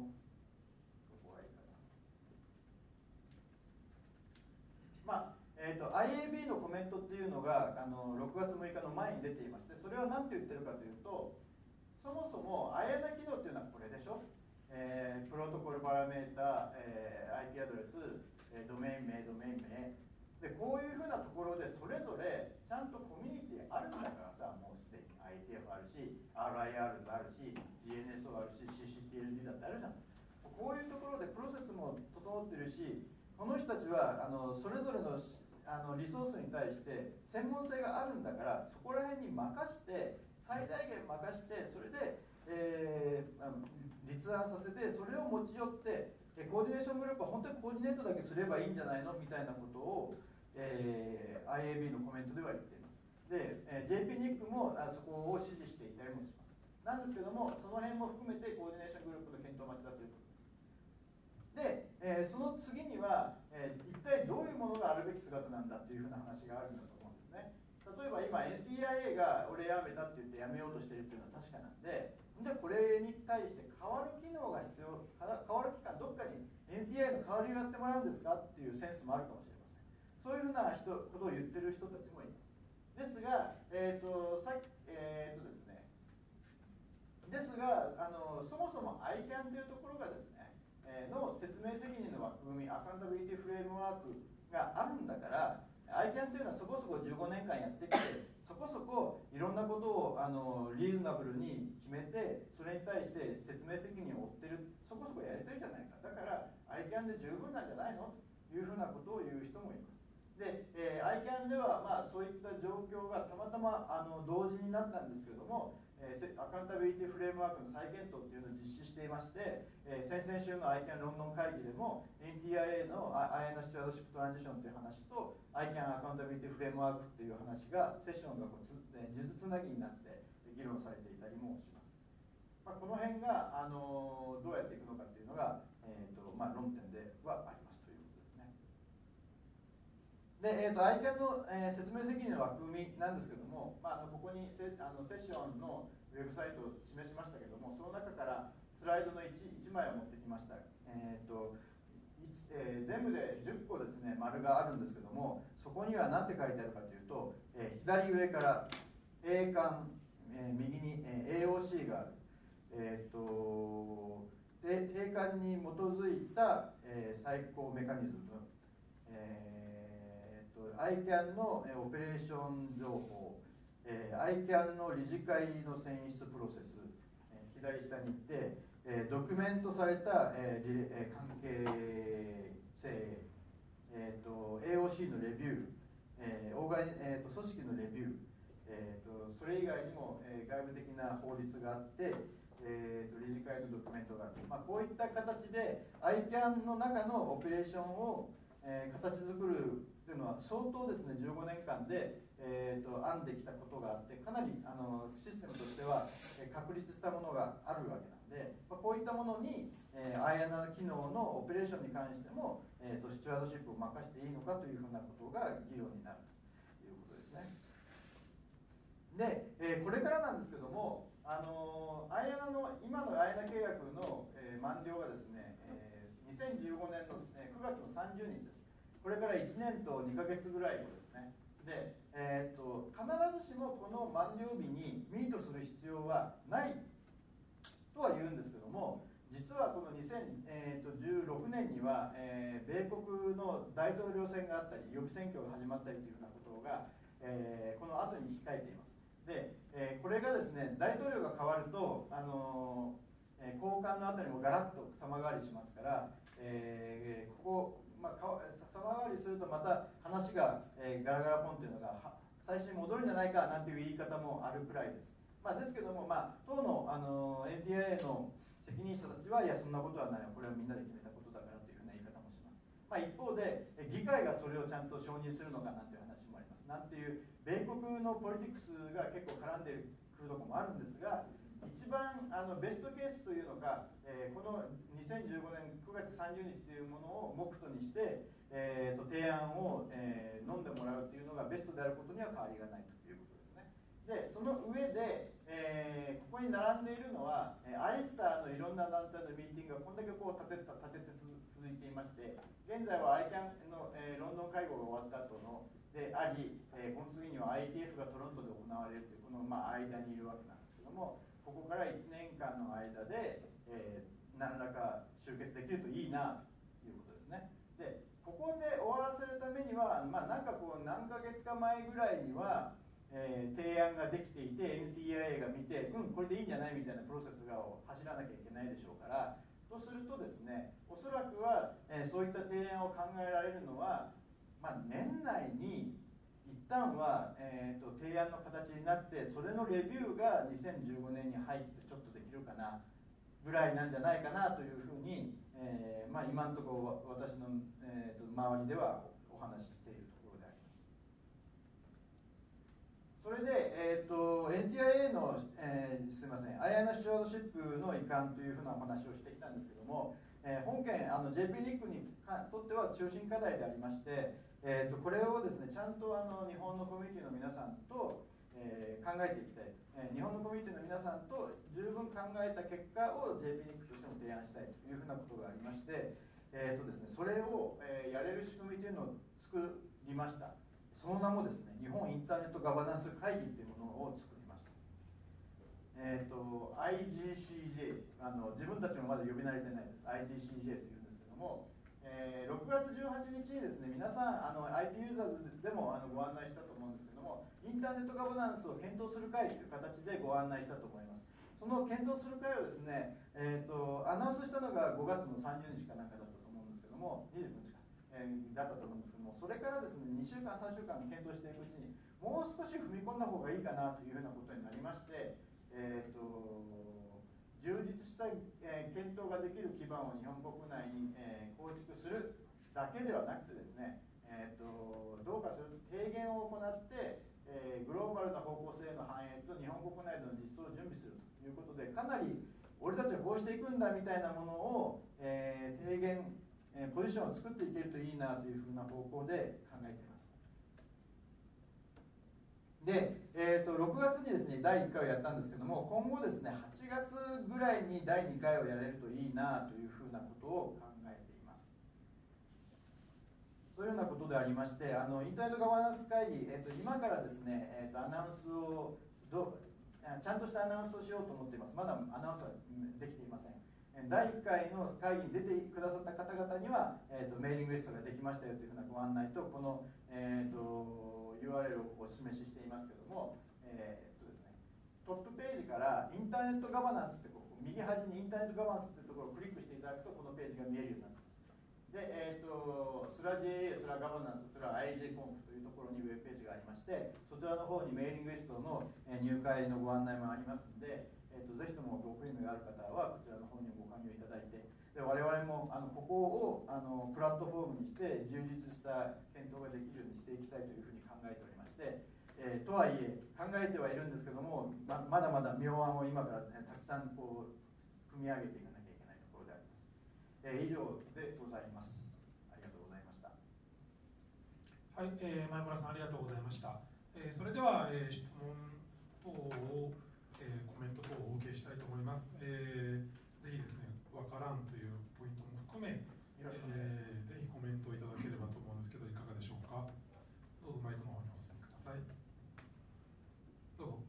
まあえー、と アイエービー のコメントっていうのがあのろくがつむいかの前に出ていまして、それは何て言ってるかというと、そもそも アイエーナ 機能っていうのはこれでしょ、えー、プロトコルパラメータ、えー、アイピー アドレス、えー、ドメイン名ドメイン名で、こういうふうなところでそれぞれちゃんとコミュニティあるんだからさ、もうすでに アイティーエフ あるし アールアイアール あるし ジーエヌエスオー あるし シーシーティーエルディー だってあるじゃん。こういうところでプロセスも整ってるし、この人たちはあのそれぞれのあのリソースに対して専門性があるんだから、そこら辺に任して最大限任してそれで、えー、立案させてそれを持ち寄ってコーディネーショングループは本当にコーディネートだけすればいいんじゃないのみたいなことを、えー、アイエービー のコメントでは言っています。で、えー、ジェイピー ニックもあそこを支持していたりもします。なんですけども、その辺も含めてコーディネーショングループの検討待ちだということです。 で、えー、その次には、えー、一体どういうものがあるべき姿なんだっていうふうな話があるんだと思うんですね。例えば今 エヌティーアイエー が俺やめたって言ってやめようとしているっていうのは確かなんで、じゃあこれに対して変わる機能が必要、変わる期間どっかに エヌティーアイ の代わりをやってもらうんですかっていうセンスもあるかもしれません。そういうふうな人ことを言ってる人たちもいます。ですが、えーとさえーとですね、ですがあのそもそも アイキャン というところがですね、えー、の説明責任の枠組み、アカウンタビリティフレームワークがあるんだから、 アイキャン というのはそこそこじゅうごねんかんやってきて、そこそこいろんなことをあのリーズナブルに決めて、それに対して説明責任を負ってる、そこそこやれてるじゃないか、だから アイキャン で十分なんじゃないのというふうなことを言う人もいます。で、えー、アイキャン では、まあ、そういった状況がたまたまあの同時になったんですけれども、えー、アカウンタビリティフレームワークの再検討っていうのを実施していまして、えー、先々週の アイキャン ロンドン会議でも エヌティーアイエー の アイエヌ スチュアードシップトランジションという話と アイキャン アカウンタビリティフレームワークっていう話がセッションがこうつ、えー、数珠つなぎになって議論されていたりもします。まあ、この辺が、あのー、どうやっていくのかっていうのが、えーとまあ、論点ではあります。で、えーと、アイキャン の、えー、説明責任の枠組みなんですけども、まあ、あのここにセあのセッションのウェブサイトを示しましたけども、その中からスライドの 1, 1枚を持ってきました。えーとえー、全部でじゅっこですね、丸があるんですけども、そこには何て書いてあるかというと、えー、左上から A 管、えー、右に、えー、エーオーシー がある。えーとで定款に基づいた、えー、最高メカニズム、えーアイキャン のオペレーション情報、えー、アイキャン の理事会の選出プロセス、えー、左下に行って、えー、ドキュメントされた、えーえー、関係性、えーと、エーオーシー のレビュー、えーオーガニえーと、組織のレビュー、えーと、それ以外にも、えー、外部的な法律があって、えーと、理事会のドキュメントがある、まあ、こういった形で アイキャン の中のオペレーションを、えー、形作るというのは相当ですね、じゅうごねんかんで、えー、と編んできたことがあって、かなりあのシステムとしては、えー、確立したものがあるわけなんで、まあ、こういったものに、えー、アイエヌ 機能のオペレーションに関しても、えー、とスチュワードシップを任せていいのかというふうなことが議論になるということですね。で、えー、これからなんですけども、あのー、アイエヌ の今の アイエヌ 契約の、えー、満了がですね、えー、にせんじゅうごねんの、ね、くがつのさんじゅうにちです。これからいちねんとにかげつぐらい後ですね。で、えー、っと必ずしもこの満了日にミートする必要はないとは言うんですけども、実はこのにせんじゅうろくねんには、えー、米国の大統領選があったり予備選挙が始まったりというようなことが、えー、この後に控えています。で、えー、これがですね、大統領が変わると、あのーえー、高官のあたりもガラッと様変わりしますから、えー、ここまあ、様変わりするとまた話が、えー、ガラガラポンというのが最初に戻るんじゃないかなんていう言い方もあるくらいです。まあ、ですけども、まあ、当の、あの エヌティーアイエー の責任者たちはいやそんなことはないよ、これはみんなで決めたことだからというふうな言い方もします。まあ、一方で議会がそれをちゃんと承認するのかなんていう話もあります。なんていう米国のポリティクスが結構絡んでくるところもあるんですが、一番あのベストケースというのが、えー、このにせんじゅうごねんくがつさんじゅうにちというものを目途にして、えー、と提案を、えー、飲んでもらうというのがベストであることには変わりがないということですね。で、その上で、えー、ここに並んでいるのは、アイスターのいろんな団体のミーティングがこんだけこう立てた立てて続いていまして、現在は アイキャン の、えー、ロンドン会合が終わった後のであり、えー、この次には アイティーエフ がトロントで行われるというこの、まあ、間にいるわけなんですけども、ここからいちねんかんの間で、えー、何らか集結できるといいなということですね。で、ここで終わらせるためには、まあ、なんかこう何ヶ月か前ぐらいには、えー、提案ができていて エヌティーアイエー が見て、うん、これでいいんじゃないみたいなプロセスが走らなきゃいけないでしょうから、とするとですね、おそらくは、えー、そういった提案を考えられるのは、まあ、年内に一旦は、えー、と提案の形になって、それのレビューがにせんじゅうごねんに入ってちょっとできるかなぐらいなんじゃないかなというふうに、えーまあ、今のところ私の、えー、と周りではお話ししているところであります。それで、えー、と エヌティーアイエー の、えー、すみません、アイエヌ スチュワードシップの移管というふうなお話をしてきたんですけども、 えー、本件あの ジェイピー ニックにとっては中心課題でありまして、えー、とこれをですねちゃんとあの日本のコミュニティの皆さんと、えー、考えていきたい、えー、日本のコミュニティの皆さんと十分考えた結果を ジェイピー ニックとしても提案したいというふうなことがありまして、えーとですね、それを、えー、やれる仕組みというのを作りました。その名もですね日本インターネットガバナンス会議というものを作りました。えー、と アイジーシージェー あの自分たちもまだ呼び慣れてないです。 アイジーシージェー というんですけども、えー、ろくがつじゅうはちにちにですね皆さんあの アイピー ユーザーズでもあのご案内したと思うんですけども、インターネットガバナンスを検討する会という形でご案内したと思います。その検討する会をですね、えー、とアナウンスしたのがごがつのさんじゅうにちかなんかだったと思うんですけども、にじゅうくにちか、えー、だったと思うんですけども、それからですねにしゅうかんさんしゅうかん検討していくうちにもう少し踏み込んだ方がいいかなというふうなことになりまして、えー、と充実した、えー、検討ができる基盤を日本国内に、えー、構築するだけではなくてですね、えー、とどうかする提言を行って、えー、グローバルな方向性の反映と日本国内での実装を準備するということで、かなり俺たちはこうしていくんだみたいなものを、えー、提言、えー、ポジションを作っていけるといいなというふうな方向で考えています。で、えー、とろくがつにですねだいいっかいをやったんですけども、今後ですねはちがつぐらいにだいにかいをやれるといいなというふうなことを考えています。そういうようなことでありまして、あのインターネットガバナンス会議、えー、と今からですね、えー、とアナウンスをどちゃんとしたアナウンスをしようと思っています。まだアナウンスはできていません。だいいっかいの会議に出てくださった方々には、えー、とメーリングリストができましたよというふうなご案内と、この、えー、と ユーアールエル をお示ししていますけども、えーとですね、トップページからインターネットガバナンスってこう右端にインターネットガバナンスっていうところをクリックしていただくとこのページが見えるようになっています。で、えー、とスラ ジェーエー、スラガバナンス、スラ アイジェー コンフというところにウェブページがありまして、そちらの方にメーリングリストの入会のご案内もありますので、えー、とぜひともご興味がある方はこちらの方にご加入いただいて、で我々もあのここをあのプラットフォームにして充実した検討ができるようにしていきたいというふうに考えておりまして、えー、とはいえ考えてはいるんですけども、ま, まだまだ妙案を今から、ね、たくさんこう組み上げていかなきゃいけないところであります。えー、以上でございます。ありがとうございました。 はい、えー、前村さんありがとうございました。えー、それでは、えー、質問等を、えー、コメント等をお受けしたいと思います。えー、ぜひですね、わからんというポイントも含め、 よろしくお願いします。 えー、ぜひコメントをいただければと思うんですけど、いかがでしょうか。どうぞマイクの方にお進みください。どうぞ。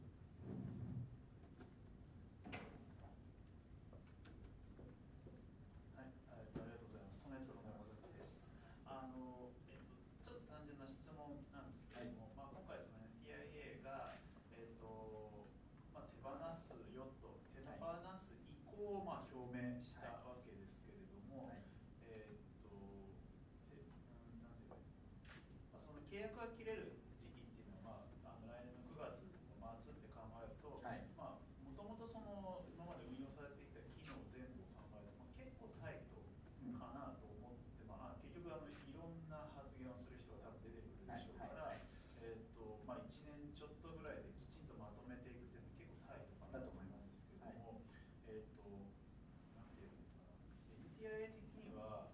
をまあ表明したわけですけれども、はい、えー、っとでなんで、まあ、その契約が切れる時期っていうのは、まあ、あの来年のくがつの末って考えると、はい、まあもともとその今まで運用されていた機能全部を考えると、まあ、結構タイトかなと思って、うん、まあ、結局あのいろんな発言をする人が多分出てくるでしょうから、はいはい、えー、っとまあ、いちねんちょっとぐらいできちんとまとめていくっていうのは結構タイトかなと思いますけども、えー、っとなんていうのかな、エヌティーアイエー 的には、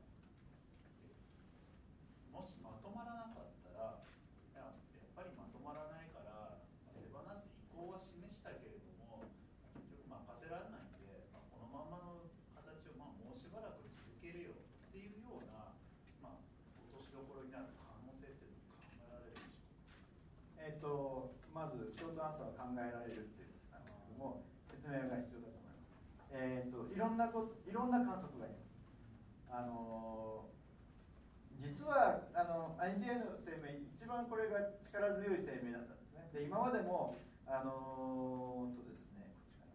もしまとまらなかったら、やっぱりまとまらないから、手放す意向は示したけれども、結局任せられないんで、まあ、このままの形をまあもうしばらく続けるよっていうような、まあ、落としどころになる可能性っていうのは考えられるでしょうか。 えー、とまずショートアンサーは考えられるっていうなんですけども、説明が必要だと思います。えー、といろんなこいろんな観測があります。あの実はあの アイジェー の声明、一番これが力強い声明だったんですね。で今までもあのとですね、こっちかな、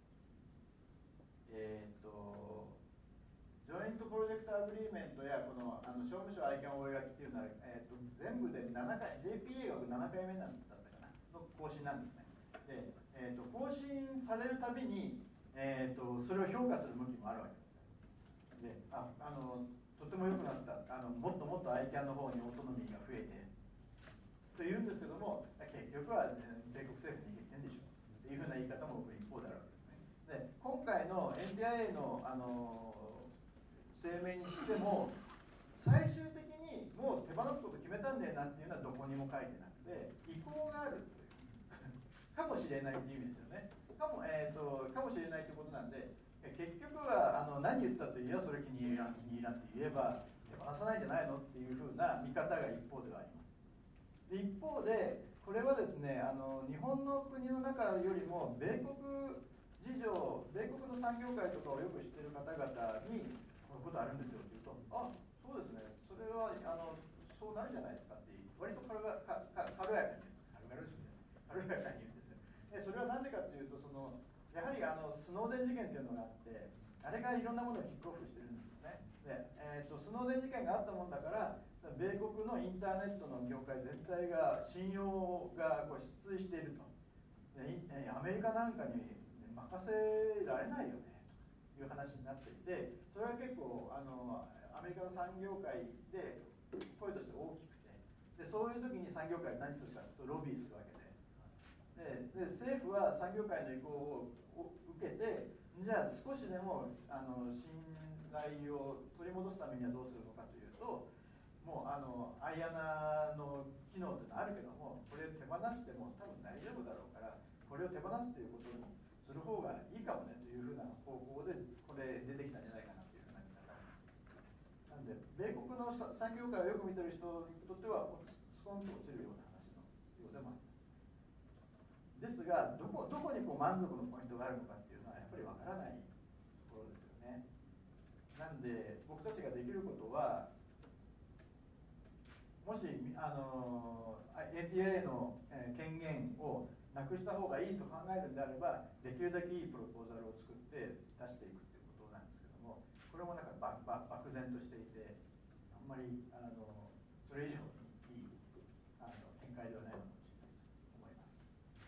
えっ、ー、とジョイントプロジェクトアグリーメントやこのあの商務省愛管覚書っていうのは、えー、と全部でななかい ジェイピーエー がななかいめなんだったかなの更新なんですね。で、えー、と更新されるたびに、えー、とそれを評価する向きもあるわけです。でああのとても良くなった、あのもっともっと アイキャン の方にオートノミーが増えてというんですけども、結局は、ね、米国政府に握ってんでしょっていうふうな言い方も一方であるわけですね。で今回の エヌティーアイエー の、あの声明にしても最終的にもう手放すこと決めたんだよなんていうのはどこにも書いてなくて、意向があるというかもしれないっていう意味ですよね。かも、えーと、かもしれないということなんで、結局はあの何言ったっていやそれ気に入らん気に入らんって言えば手放さないんじゃないのっていうふうな見方が一方ではあります。で一方でこれはですね、あの日本の国の中よりも米国事情、米国の産業界とかをよく知っている方々にこういうことあるんですよって言うと、あ、そうですね、それはあのそうなるんじゃないですかって割と軽やかか軽やかに言うんです。軽やかに言うんです。でそれは何でかというと、そのやはりあのスノーデン事件というのがあって、あれがいろんなものをキックオフしてるんですよね。で、えー、とスノーデン事件があったもんだから、米国のインターネットの業界全体が信用がこう失墜していると。でアメリカなんかに任せられないよねという話になっていて、それは結構あのアメリカの産業界で声として大きくて、でそういう時に産業界は何するかというとロビーするわけで、でで政府は産業界の意向を受けて、じゃあ少しでもあの信頼を取り戻すためにはどうするのかというと、もうあのアイアナの機能というのはあるけども、これ手放しても多分大丈夫だろうから、これを手放すということにする方がいいかもねというふうな方向でこれ出てきたんじゃないかなというふうな見方なんで、米国の産業界をよく見てる人にとってはスコンと落ちるような話のようでもあります。ですが、どこ、どこにこう満足のポイントがあるのかっていうのはやっぱりわからないところですよね。なんで僕たちができることは、もしあの エーティーエー の権限をなくした方がいいと考えるんであれば、できるだけいいプロポーザルを作って出していくっていうことなんですけども、これもなんかばば漠然としていて、あんまりあのそれ以上にいいあの見解ではないのかもしれないと思います。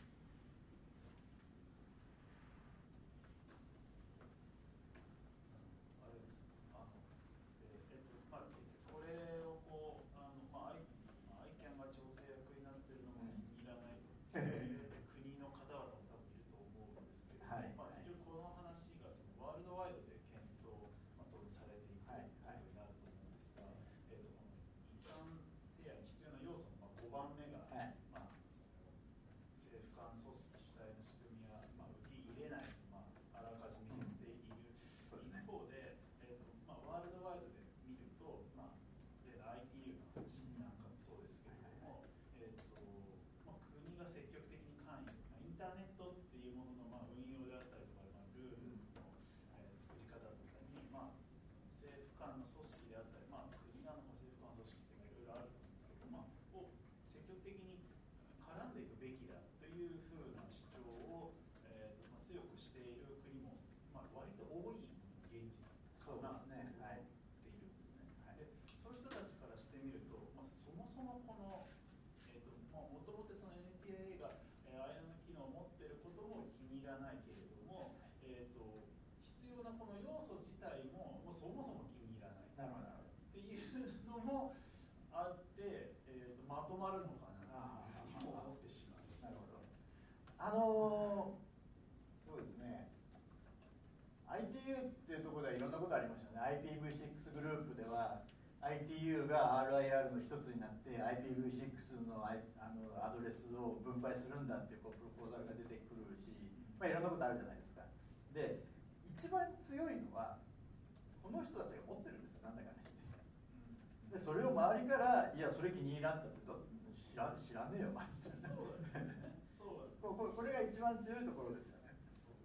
あれですあのええっとまあこれをこうあのまあ アイキャン が調整役になってるのも気に入らないと、うん国の方々も多分いると思うんですけど、はい、まあ、一応この話がそのワールドワイドで検討、まあ、当然されていくということになると思うんですが、えっとこの遺産提案に必要な要素のまあごばんめが、はい、まあ、その政府間組織主体の仕組みや、まあ、受け入れないと、まあ、あらかじめ言っている、うん、一方で、えっとまあ、ワールドワイドで見ると、まあ、で アイティーユー の話なんかもそうですけれども、えっとまあ、国が積極的に関与、まあ、インターネットっていうもののまあ運用であったりとか、まあ、ルールの、えー、作り方とかに、まあ、政府間の組織であったり、まあ、国なのか政府間の組織っていうのがいろいろあると思うんですけど、まあ、を積極的に絡んでいくべきだというふうな主張を、えーとまあ、強くしている国も、まあ、割と多い現実かなと思っているんですね。はい、でそういう人たちからしてみると、まあ、そもそもこの、えーとまあ、もともとその エヌティーエー が、えー、アイアナの機能を持っていることも気に入らないけれども、えーと必要なこの要素自体も、もうそもそも気に入らないっていうのもあって、えーとまとまるのかなと思ってしまう。 なるほど。あのー、そうですね。アイティーユー っていうところではいろんなことありましたね。アイピーブイシックス グループでは アイティーユー が アールアイアール の一つになって アイピーブイシックス の, あのアドレスを分配するんだっていうこうプロポーザルが出てくるし、まあ、いろんなことあるじゃないですか。で、一番強いのはこの人たちが持ってるんですよ、なんだかね。でそれを周りからいやそれ気に入らんだって知ら知らねえよマジで。そうですね。そうこここれが一番強いところですよね。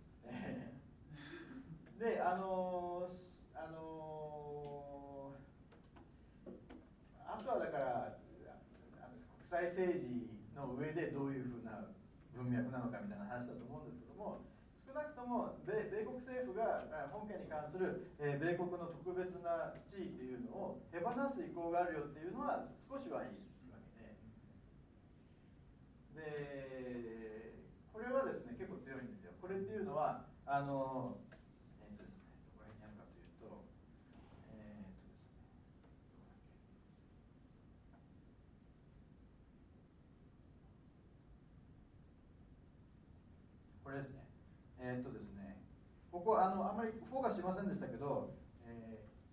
で、あのー、あのー、あとはだから国際政治の上でどういうふうな文脈なのかみたいな話だと思うんですけども、少なくとも 米, 米国政府が本件に関する、えー、米国の特別な地位というのを手放す意向があるよっていうのは少しはいいわけで、でこれはですね結構強いんですよ。これっていうのはあのえっ、ー、とですねどこら辺にあるかというとえっ、ー、とですねこれですねえっ、ー、とですねここあのあんまりフォーカスしませんでしたけど、えー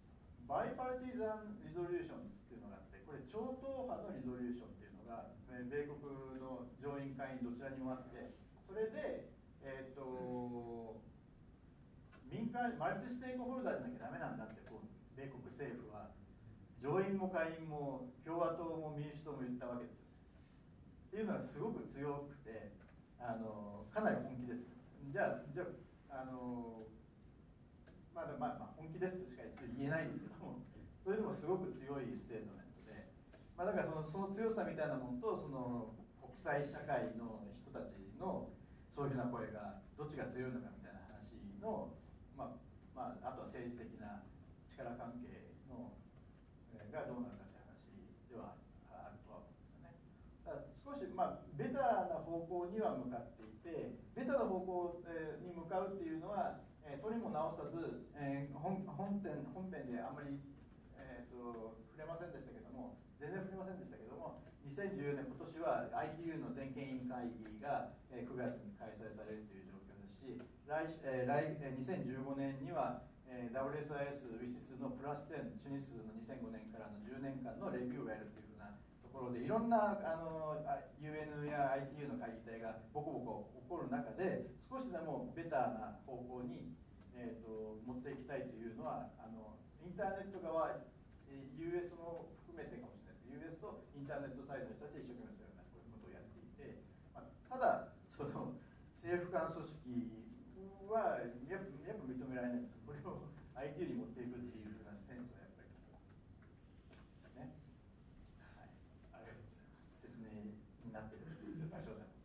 バイパーティザンリゾリューションっていうのがあって、これ超党派のリゾリューションっていうのが米国の上院下院どちらにもあって、それで、えー、と民間マルチステークホルダーじゃなきゃダメなんだってこう米国政府は上院も下院も共和党も民主党も言ったわけですよ。っていうのがすごく強くて、あのかなり本気です。じゃあじゃあ、あのまだまあ、まあ本気ですとしか言えないんですけども、それでもすごく強いステートメントで、まあ、だからそのその強さみたいなものとその国際社会の人たちのそういうふうな声がどっちが強いのかみたいな話の、まあまあ、あとは政治的な力関係の、えー、がどうなるかって話ではあるとは思うんですよね。だから少し、まあ、ベタな方向には向かっていて、ベタな方向、えー、に向かうっていうのはえー、とにも直さず、えー、本, 本, 編本編であんまり、えー、と触れませんでしたけども、全然触れませんでしたけども、にせんじゅうよねん今年は アイティーユー の全権委員会議が、えー、くがつに開催されるという状況ですし、来、えー、来にせんじゅうごねんには、えー、ダブリューエスアイエス ウィシスのプラスじゅう、チュニスのにせんごねんからのじゅうねんかんのレビューをやるというふうなところで、いろんなあの ユーエヌ や アイティーユー の会議体がボコボコ起こる中で、少しでもベターな方向にえー、と持っていきたいというのは、あのインターネット側、えー、ユーエス も含めてかもしれないです。ユーエス とインターネットサイドの人たちは一生懸命そういうようなこういうことをやっていて、まあ、ただその政府間組織はやっぱやっぱ認められないんです。これを アイティーユー に持っていくっていうふうなセンスはやっぱりね、はい、 ありがとうございます。 説明になっている場所でも。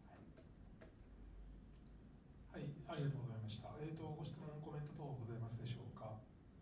はい、ありがとうございました。えーと、ご質問、コメント等ございますでしょうか。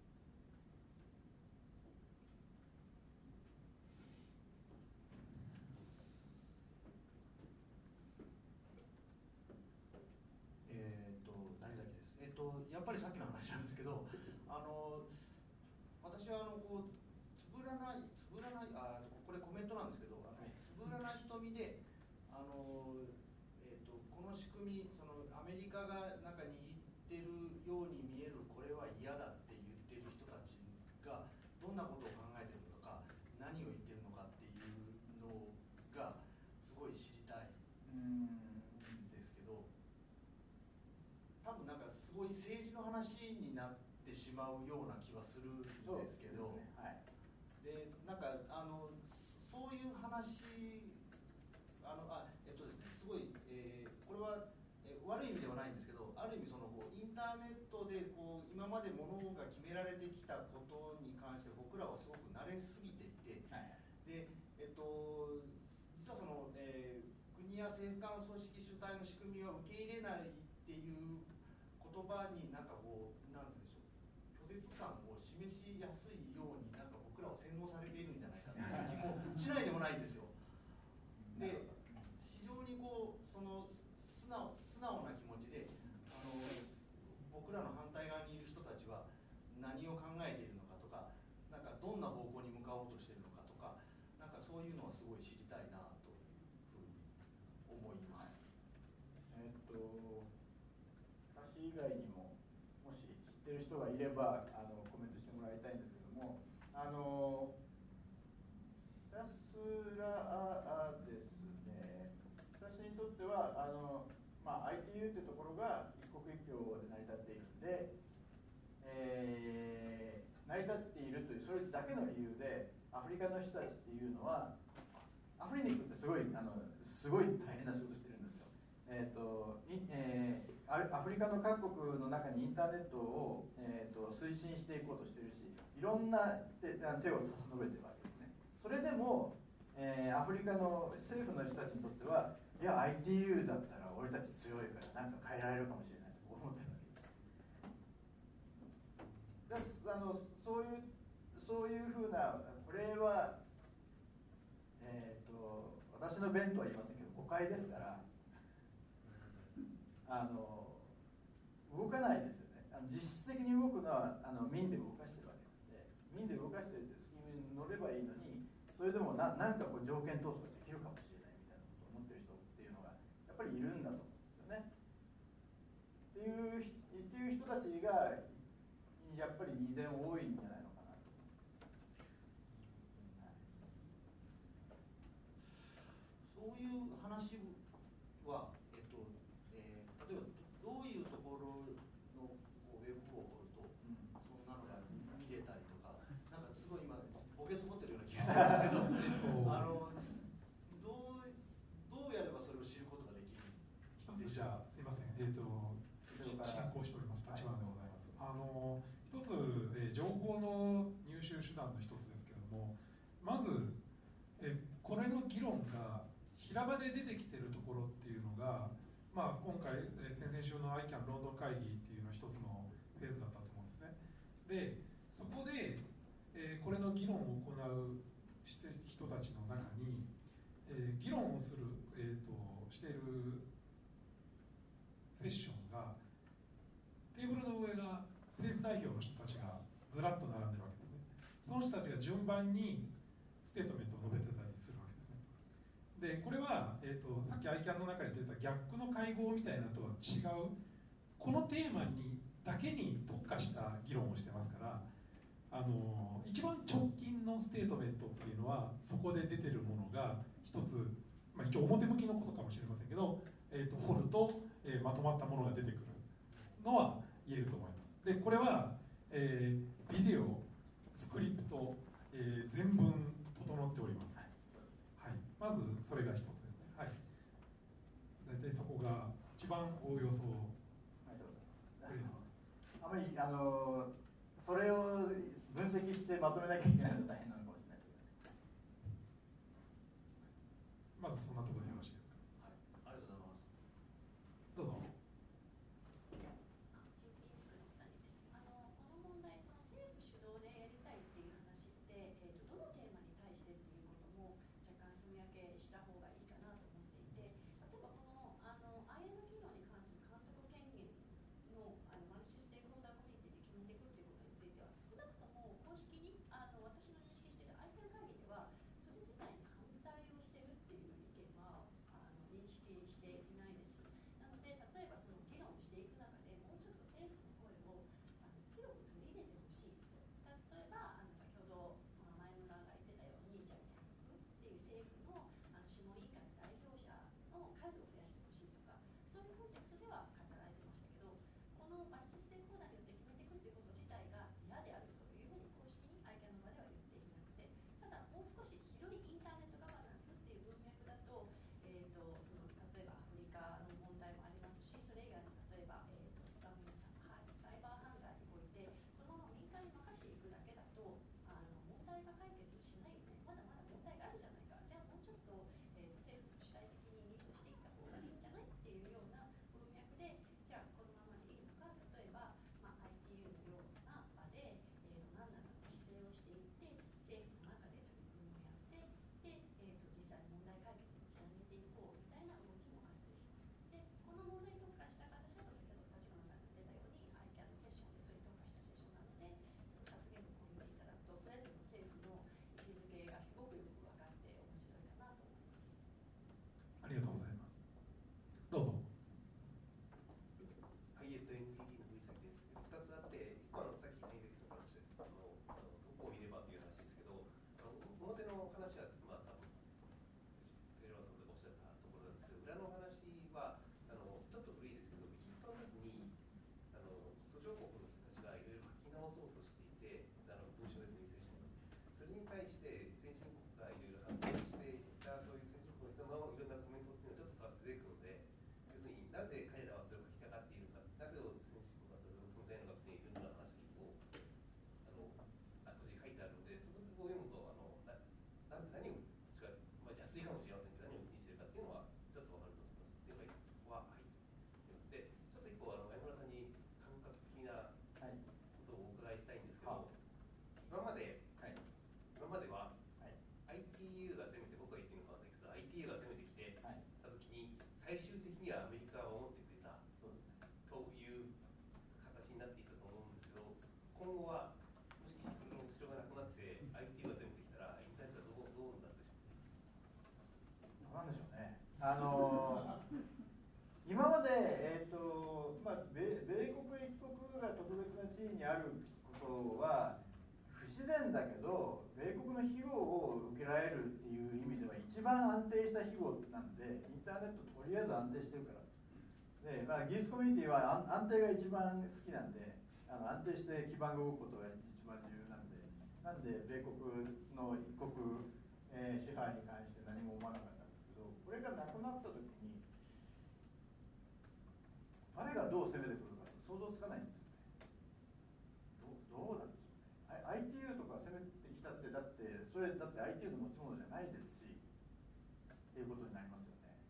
えーと、成崎です。えーと、やっぱりさっきの話なんですけど、あの私はあのこうつぶらないつぶらないあこれコメントなんですけど、あのつぶらない瞳であのえーとこの仕組み、そのアメリカがなんか握ってるように見える、これは嫌だって言ってる人たちがどんなことを考えてるのか、何を言ってるのかっていうのがすごい知りたいんですけど、多分なんかすごい政治の話になってしまうような気はするんですけど、 そうですね、はい、 でなんかあのそういう話あのあえっとですねすごい、えー、これは、えー、悪い意味ではないんですけど、ある意味そのこうインターネットでこう今までものが決められてきたことに関して僕らはすごく慣れすぎていて、はい、でえっと実はその、えー、国や政府間組織主体の仕組みは受け入れないっていう言葉になんかこうなんて言うんでしょう、拒絶感を示しやすいようになんか僕らは洗脳されているんじゃないかという気もしないでもないんですよ。で非常にこうその素直素直な気持ちであの僕らの反対側にいる人たちは何を考えているのかとか、なんかどんな方向に向かおうとしているのかとか、なんかそういうのはすごい知りたいなというふうに思います。 えー、っと私以外にももし知ってる人がいればあのコメントしてもらいたいんですけども、あのひたすらですね、私にとってはあの、まあ、アイティーユー というところが一国一教で成り立っているので、えー、成り立っているというそれだけの理由でアフリカの人たちっていうのは、アフリニックってすごいあのすごい大変な仕事してるんですよ。えーとえー、アフリカの各国の中にインターネットを、えー、と推進していこうとしているし、いろんな 手, 手を差し伸べてるわけですね。それでも、えー、アフリカの政府の人たちにとっては、いや アイティーユー だったら俺たち強いからなんか変えられるかもしれないと思ってるわけです。であのそういうそういうふうな、これは、えー、と私の弁とは言いませんけど誤解ですから、あの動かないですよね。あの実質的に動くのはあの民で動かしてるわけで、民で動かしてるってスキームに乗ればいいのに、それでもななんかこう条件闘争ができるかもしれないみたいなことを思ってる人っていうのがやっぱりいるんだと思うんですよね。っていうっていう人たちがやっぱり依然多いんじゃないのかなと思段の一つですけれども、まずえこれの議論が平場で出てきてるところっていうのが、まあ、今回、え先々週の アイキャン ロンドン会議っていうのは一つのフェーズだったと思うんですね。でそこで、えー、これの議論を行うして人たちの中に、えー、議論をする、えー、としているセッションがテーブルの上が政府代表の人たちがずらっと並んでるわけですね。その人たちが順番にステートメントを述べてたりするわけですね。でこれは、えー、とさっき アイキャン の中に出た逆の会合みたいなのとは違う、このテーマにだけに特化した議論をしてますから、あの一番直近のステートメントっていうのはそこで出てるものが一つ、まあ、一応表向きのことかもしれませんけど、えー、と掘ると、えー、まとまったものが出てくるのは言えると思います。でこれは、えー、ビデオ、スクリプト、えー、全文整っております。はい、まずそれが一つですね。はい、大体そこが一番おおよそ、 はい、あまりあのそれを分析してまとめなきゃいけないのは大変なのかもしれないですね。 まずそんなところでよろしいですか。 はい、ありがとうございます。 どうぞ。ありがとうございます。どうぞ。 はい、えっと エヌティーティー の藤崎です。ふたつあって、いっこはさっきね、出てきた話、あのどこを見ればという話ですけど、あの表の話はまあ多分ペレワさんがおっしゃったところなんですけど、裏の話はあのちょっと古いですけど、エジプトの時にあの途上国の人たちがいろいろ書き直そうとしていて、あの文章ですね、いずれにしても。それに対して先進国がいろいろ反対していた、そういう先進国の人のいろんなコメントっていうのはちょっと差が出てくるので、要するになぜ彼らはそれを書きたがっているのか、なぜ先進国がそれを存在のかっていうような話が結構あのあ少し書いてあるので、そこを読むとあのなな何を違う、まあ、邪推かもしれませんけど、何を気にしているかっていうのはちょっとわかると思います。っていうのがは入ってます。で、ちょっと一個あの山村さんに感覚的なことをお伺いしたいんですけど、今まで、はい、今までは、はい、アイティーユー が攻めて、僕は言っていいのかわからないですけど、アイティーユー が攻めてきて、はい、た時に最終的にはアメリカは守ってくれた、そうですね、という形になっていたと思うんですけど、今後はもしそれの後ろがなくなって アイティーユー が攻めてきたらインターネットはどうどうなんでしょう。 なんでしょうね。あのー、今まで、えーとまあ、米, 米国一国が特別な地位にあることは不自然だけど、米国の庇護を受けられるっていう意味では一番安定した庇護なんで、インターネットとりあえず安定してるからで、まあ、技術コミュニティは安定が一番好きなんで、あの安定して基盤が動くことが一番重要なんで、なんで米国の一国、えー、支配に関して何も思わなかったんですけど、これがなくなった時に誰がどう攻めてくるか想像つかないんですよね。ど う, どうなんでしょうね。 アイティーユー とか攻めてきアイティー の持ち物じゃないですしっていうことになりますよね。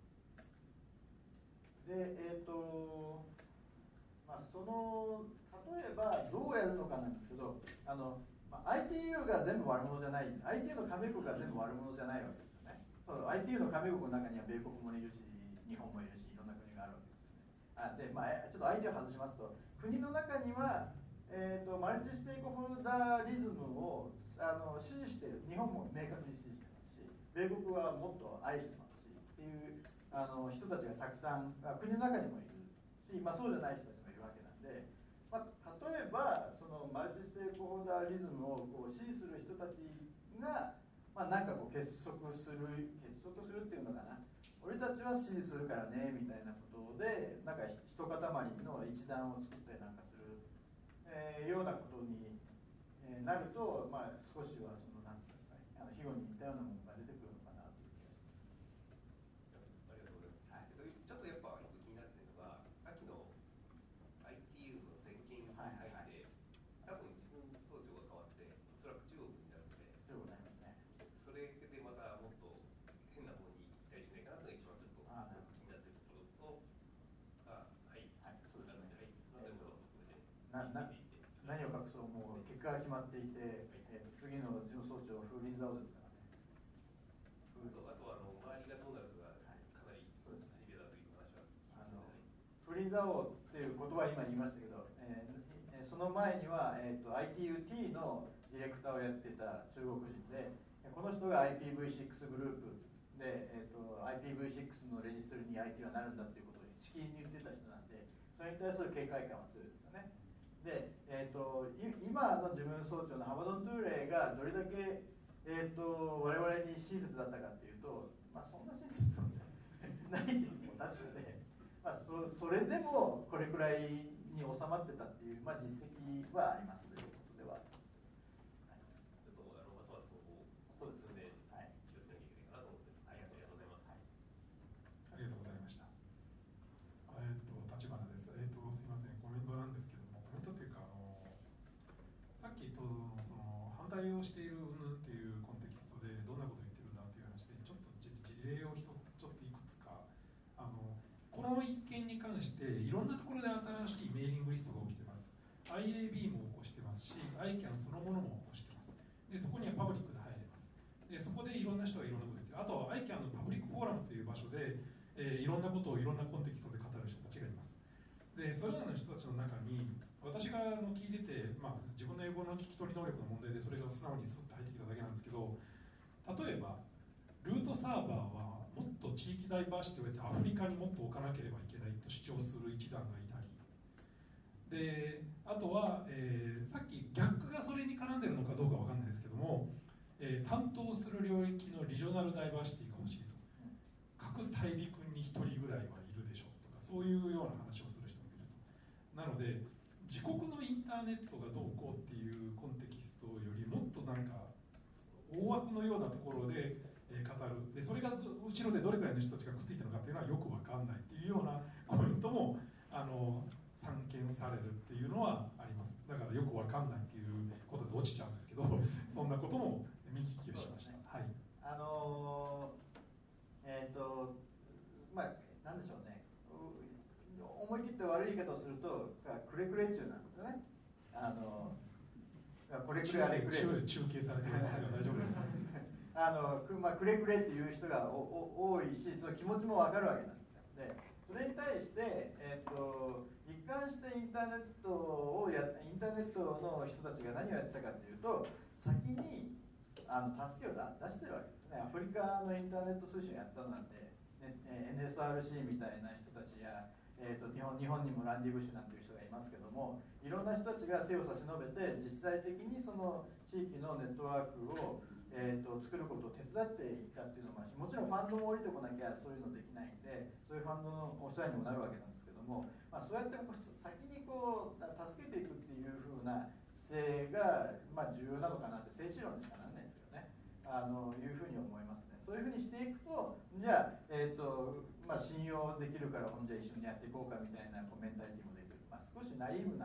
でえっ、ー、とまあその例えばどうやるのかなんですけど、あの、まあ、アイティーユー が全部悪者じゃない、 アイティーユー の加盟国が全部悪者じゃないわけですよね。そう アイティーユー の加盟国の中には米国もいるし日本もいるしいろんな国があるわけですよね。あで、まあ、ちょっとアイディアを外しますと、国の中には、えー、とマルチステークホルダーリズムをあの支持している、日本も明確に支持してますし米国はもっと愛してますしっていうあの人たちがたくさん国の中にもいるし、まあ、そうじゃない人たちもいるわけなんで、まあ、例えばそのマルチステークホルダーリズムをこう支持する人たちが、まあ、なんかこう結束する結束するっていうのかな、俺たちは支持するからねみたいなことでなんか一塊の一団を作ったりなんかする、えー、ようなことに、えー、なると、まあ、少しはそのなんていうんですかね、あの庇護に似たようなものが出てくるのかなという気がします。 ありがとうございます。はい、えっと、ちょっとやっぱ気になっているのが秋の アイティーユー の全権に入って、はいはい、多分自分総長が変わっておそらく中国になるので、 中国になりますね。 それでまたもっと変な方に行ったりしないかなというのが一番ちょっと気になっているところと、あ、はい、はい、そうですね。はい、それでもちょっとこれでなな何を隠そうもう結果が決まっていて、はい、えー、次の事務総長は風林蔵王ですからね。 あとはあの周りがどうなるかがかなりシビアだという話は、 あの風林蔵王っていう言葉は今言いましたけど、えー、その前には、えー、と アイティーユーティー のディレクターをやっていた中国人で、この人が アイピーブイシックス グループで、えー、と アイピーブイシックス のレジストリに アイティー はなるんだっていうことをしきりに言ってた人なんで、それに対する警戒感は強いですよね。で、えー、と今の事務総長のハマドン・トゥーレイがどれだけ、えー、と我々に親切だったかっていうと、まあ、そんな親切ないっていうのも確かで、まあ、そ, それでもこれくらいに収まってたっていう、まあ、実績はありますということではあります。はい、 ちょっとあのますます今後そうですね、 気をつけなきゃいけないかなと思ってます。はい、ありがとうございます。はい、 ありがとうございました。えっ、ー、と立花です。えっ、ー、とすみません、コメントなんですけども、コメントというかあのさっきとその反対をしている云々っていうコンテキストでどんなことを言ってるんだっていう話で、ちょっと事例を一つちょっといくつか、あのこの一件に関していろんなところで新しいメーリングリストが起きてます。 アイエービー も起こしてますし アイキャン そのものも起こしてます。でそこにはパブリックで入れます。でそこでいろんな人がいろんなこと言ってる。あとは アイキャン のパブリックフォーラムという場所で、えー、いろんなことをいろんなコンテキストで語る人たちがいます。でそれらの人たちの中に私があの聞いてて、まあ、自分の英語の聞き取り能力の問題でそれが素直にスッと入ってきただけなんですけど、例えばルートサーバーはもっと地域ダイバーシティを得てアフリカにもっと置かなければいけないと主張する一団がいたりで、あとは、えー、さっき逆がそれに絡んでるのかどうかわかんないですけども、えー、担当する領域のリジョナルダイバーシティが欲しいと、各大陸にひとりぐらいはいるでしょうとか、そういうような話をする人もいると。なので自国のインターネットがどうこうっていうコンテキストよりもっとなんか大枠のようなところで、えー、語る。でそれが後ろでどれくらいの人たちがくっついてるのかっていうのはよくわかんないっていうようなコメントもあの散見されるっていうのはあります。だからよくわかんないっていうことで落ちちゃうんですけどそんなことも見聞きをしました。はい、 あのー、えっ、ー、とまあなんでしょうね、思い切って悪い言い方をするとくれくれ中なんですよね。あのこれくれあれくれ中継されてますが大丈夫ですかあのく、まあ、くれくれっていう人がおお多いし、その気持ちも分かるわけなんですよ。でそれに対して、えー、と一貫してインターネットをやインターネットの人たちが何をやったかというと、先にあの助けを出してるわけですね。アフリカのインターネット通信をやったのなんて、ね、エヌエスアールシー みたいな人たちや、えー、と日本、日本にもランディ・ブッシュなんていう人がいますけども、いろんな人たちが手を差し伸べて実際的にその地域のネットワークをえー、と作ることを手伝っていったっていうのもあるし、もちろんファンドも降りてこなきゃそういうのできないんで、そういうファンドのお世話にもなるわけなんですけども、まあ、そうやってこう先にこう助けていくっていう風な姿勢が、まあ、重要なのかなって、政治論にしかならないですよね。あのいうふうに思いますね。そういうふうにしていくと、じゃあ、えーとまあ、信用できるからほんじゃ一緒にやっていこうかみたいなコメンタリティもできる、まあ、少しナイーブな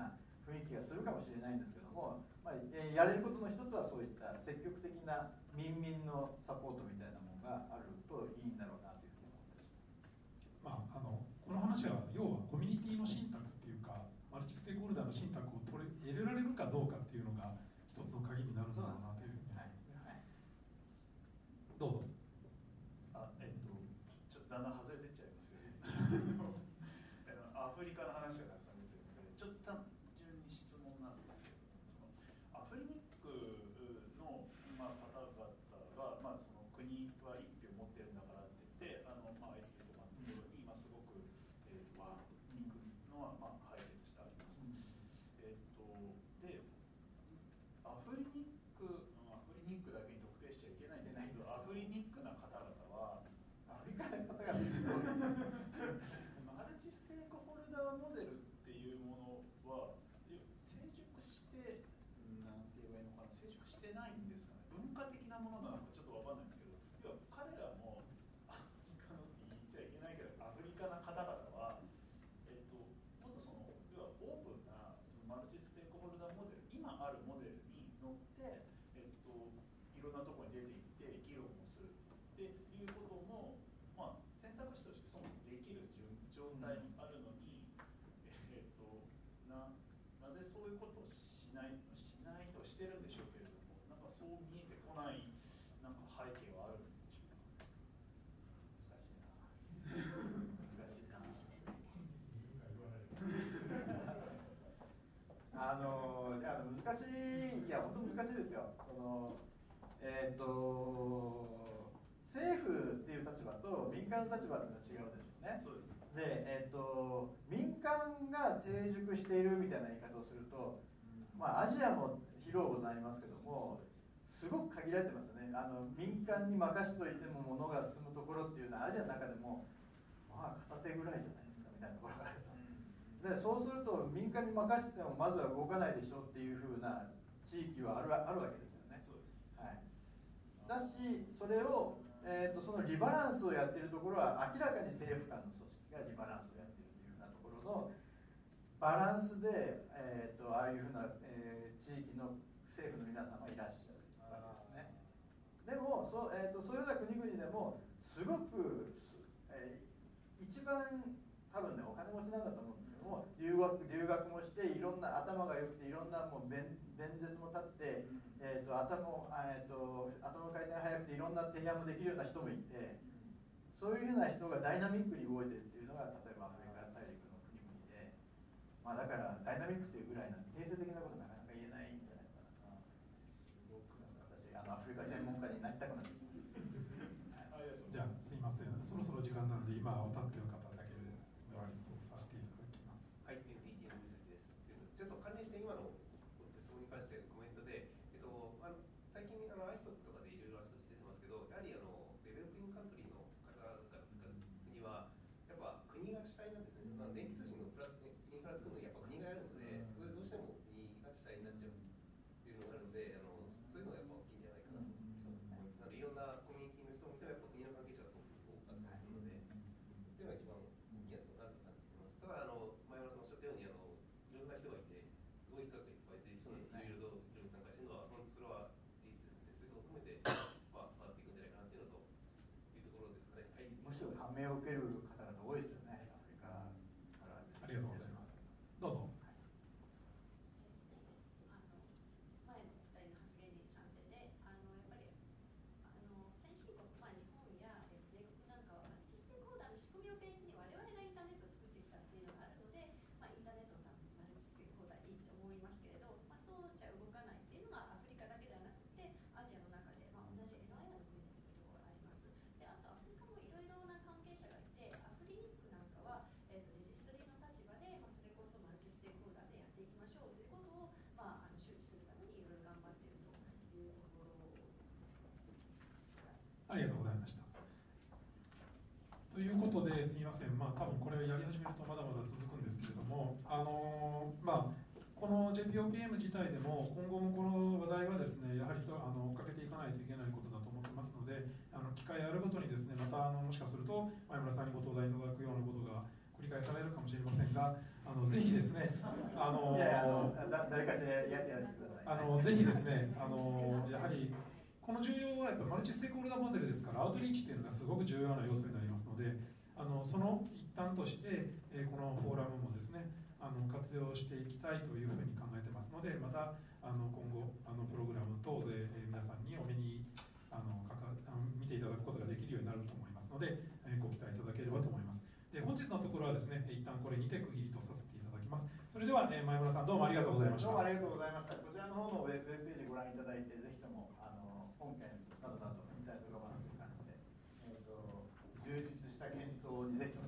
雰囲気がするかもしれないんですけども、まあえー、やれることの一つはそういった積極的な民民のサポートみたいなものがあるといいんだろうなというふうに思ったりします。 まあ、あのこの話は要はコミュニティの信託っていうかマルチステークホルダーの信託を取れ入れられるかどうかっていうのが一つの鍵になるんだろうなというふうに思いますね。はい、どうぞ。 あ、えっと、ちょっとだんだん外れてっちゃいますけどアフリカの話がたくさん出てるので、ちょっと単純に質問なんですけど、そのアフリニックの、まあ、方々が、まあ、その国は一票持ってるんだからって言って、あの、まあ、アイピー とかのところに、まあ、すごく、えー、とわーっと行くのは、まあ、背景としてあります。えっと、で、アフリニック、アフリニックだけに特定しちゃいけないんですけど、アフリニックな方々は、 アフリカの方々ですマルチステークホルダーモデルっていうものは成熟して、なんて言えばいいのかな、成熟してないんですかね。文化的なものなのかちょっとわかんないんですけど、要は彼らもアフリカの言っちゃいけないけどアフリカな方々は、えっと、もっとその要はオープンなそのマルチステークホルダーモデル、今あるモデルに乗って、えっと、いろんなところに出ていって議論をするっていうことも、まあ、選択肢としてそもそもできる状態にあるのに、えー、と な, なぜそういうことをしないしないとしてるんでしょうけれども、なんかそう見えてこないなんか背景はあるんでしょうか。 難しいな難しいなあのいや難しいいや本当難しいですよ。そのえっ、ー、と政府っていう立場と民間の立場っていうのは違うでしょうね。 そうです。 で、えー、と民間が成熟しているみたいな言い方をすると、まあ、アジアも広ございますけども、すごく限られてますよね。あの民間に任しといても物が進むところっていうのはアジアの中でも、まあ、片手ぐらいじゃないですかみたいなところがあると。でそうすると民間に任せてもまずは動かないでしょっていうふうな地域はあるあるわけですよね。 そうです。 はい、だしそれをえー、とそのリバランスをやっているところは明らかに政府間の組織がリバランスをやっているというようなところのバランスで、えー、とああいうふうな、えー、地域の政府の皆様いらっしゃるわけですね。でも そ,、えー、とそういうような国々でもすごく、えー、一番多分ねお金持ちなんだと思うんですけども、留学、留学もしていろんな頭が良くていろんなもう弁弁舌も立って、えー、と 頭, えー、と頭の回転速くていろんな提案もできるような人もいて、そういうふうな人がダイナミックに動いてるっていうのが例えばアフリカ大陸の国々で、まあ、だからダイナミックっていうぐらいなんで定性的なことなかなか言えないんじゃないかな。すごく私あのアフリカ専門家になりたくなってきますはい、 じゃあすいません、そろそろ時間なんで今お立ってる方だけで終わりとさせていただきます。 はい、エヌティーティー の水崎です。ちょっと関連して今の質問に関してコメントで、えっと、あの最近あの アイソップ とかでいろいろあちこち出てますけど、やはりあのデベロッピングカントリーの方々国はやっぱ国が主体なんですね。まあ、電気通信のプラスインフラ作るのにやっぱ国がやるので、それどうしても国が主体になっちゃうっていうのがあるので、あのそういうのがやっぱ大きいんじゃないかなと思います。あのいろんなコミュニティの人もいてもやっぱ国の関係者がすごく多かったりするので、っていうのが一番大きなところだと感じてます。ただあの前村さんおっしゃったようにあのいろんな人がいて、すごい人たちがいっぱいいて、いろいろといろいろ参加しているのは本当それは事実ですので、そういうのを含めてまあ変わっていくんじゃないかなというのというところですかね。はい、 むしろ感銘を受ける方々多いですよね、アフリカから。 ありがとうございます。どうぞ。ありがとうございました。ということですみません、まあ、多分これをやり始めるとまだまだ続くんですけれども、あのーまあ、この ジェイピーオーピーエム 自体でも今後もこの話題はですねやはりとあの追っかけていかないといけないことだと思ってますので、あの機会あるごとにですねまたあのもしかすると前村さんにご登壇いただくようなことが繰り返されるかもしれませんが、ああのぜひですね、あのいやいや、あのだ誰かしらややらせてください。 あのぜひですね、あのやはりこの重要はやっぱマルチステークホルダーモデルですから、アウトリーチっていうのがすごく重要な要素になりますので、あのその一端として、えー、このフォーラムもですね、あの活用していきたいというふうに考えてますので、またあの今後あのプログラム等で、えー、皆さんにお目にあのかかあの見ていただくことができるようになると思いますので、えー、ご期待いただければと思います。で本日のところはですね、一旦これにて区切りとさせていただきます。それでは、えー、前村さんどうもありがとうございました。 どうもありがとうございました。こちらの方のウェブページご覧いただいて、ぜひともあの本件などなどインターネットガバナンスに関して、えーと、充実した検討にぜひとも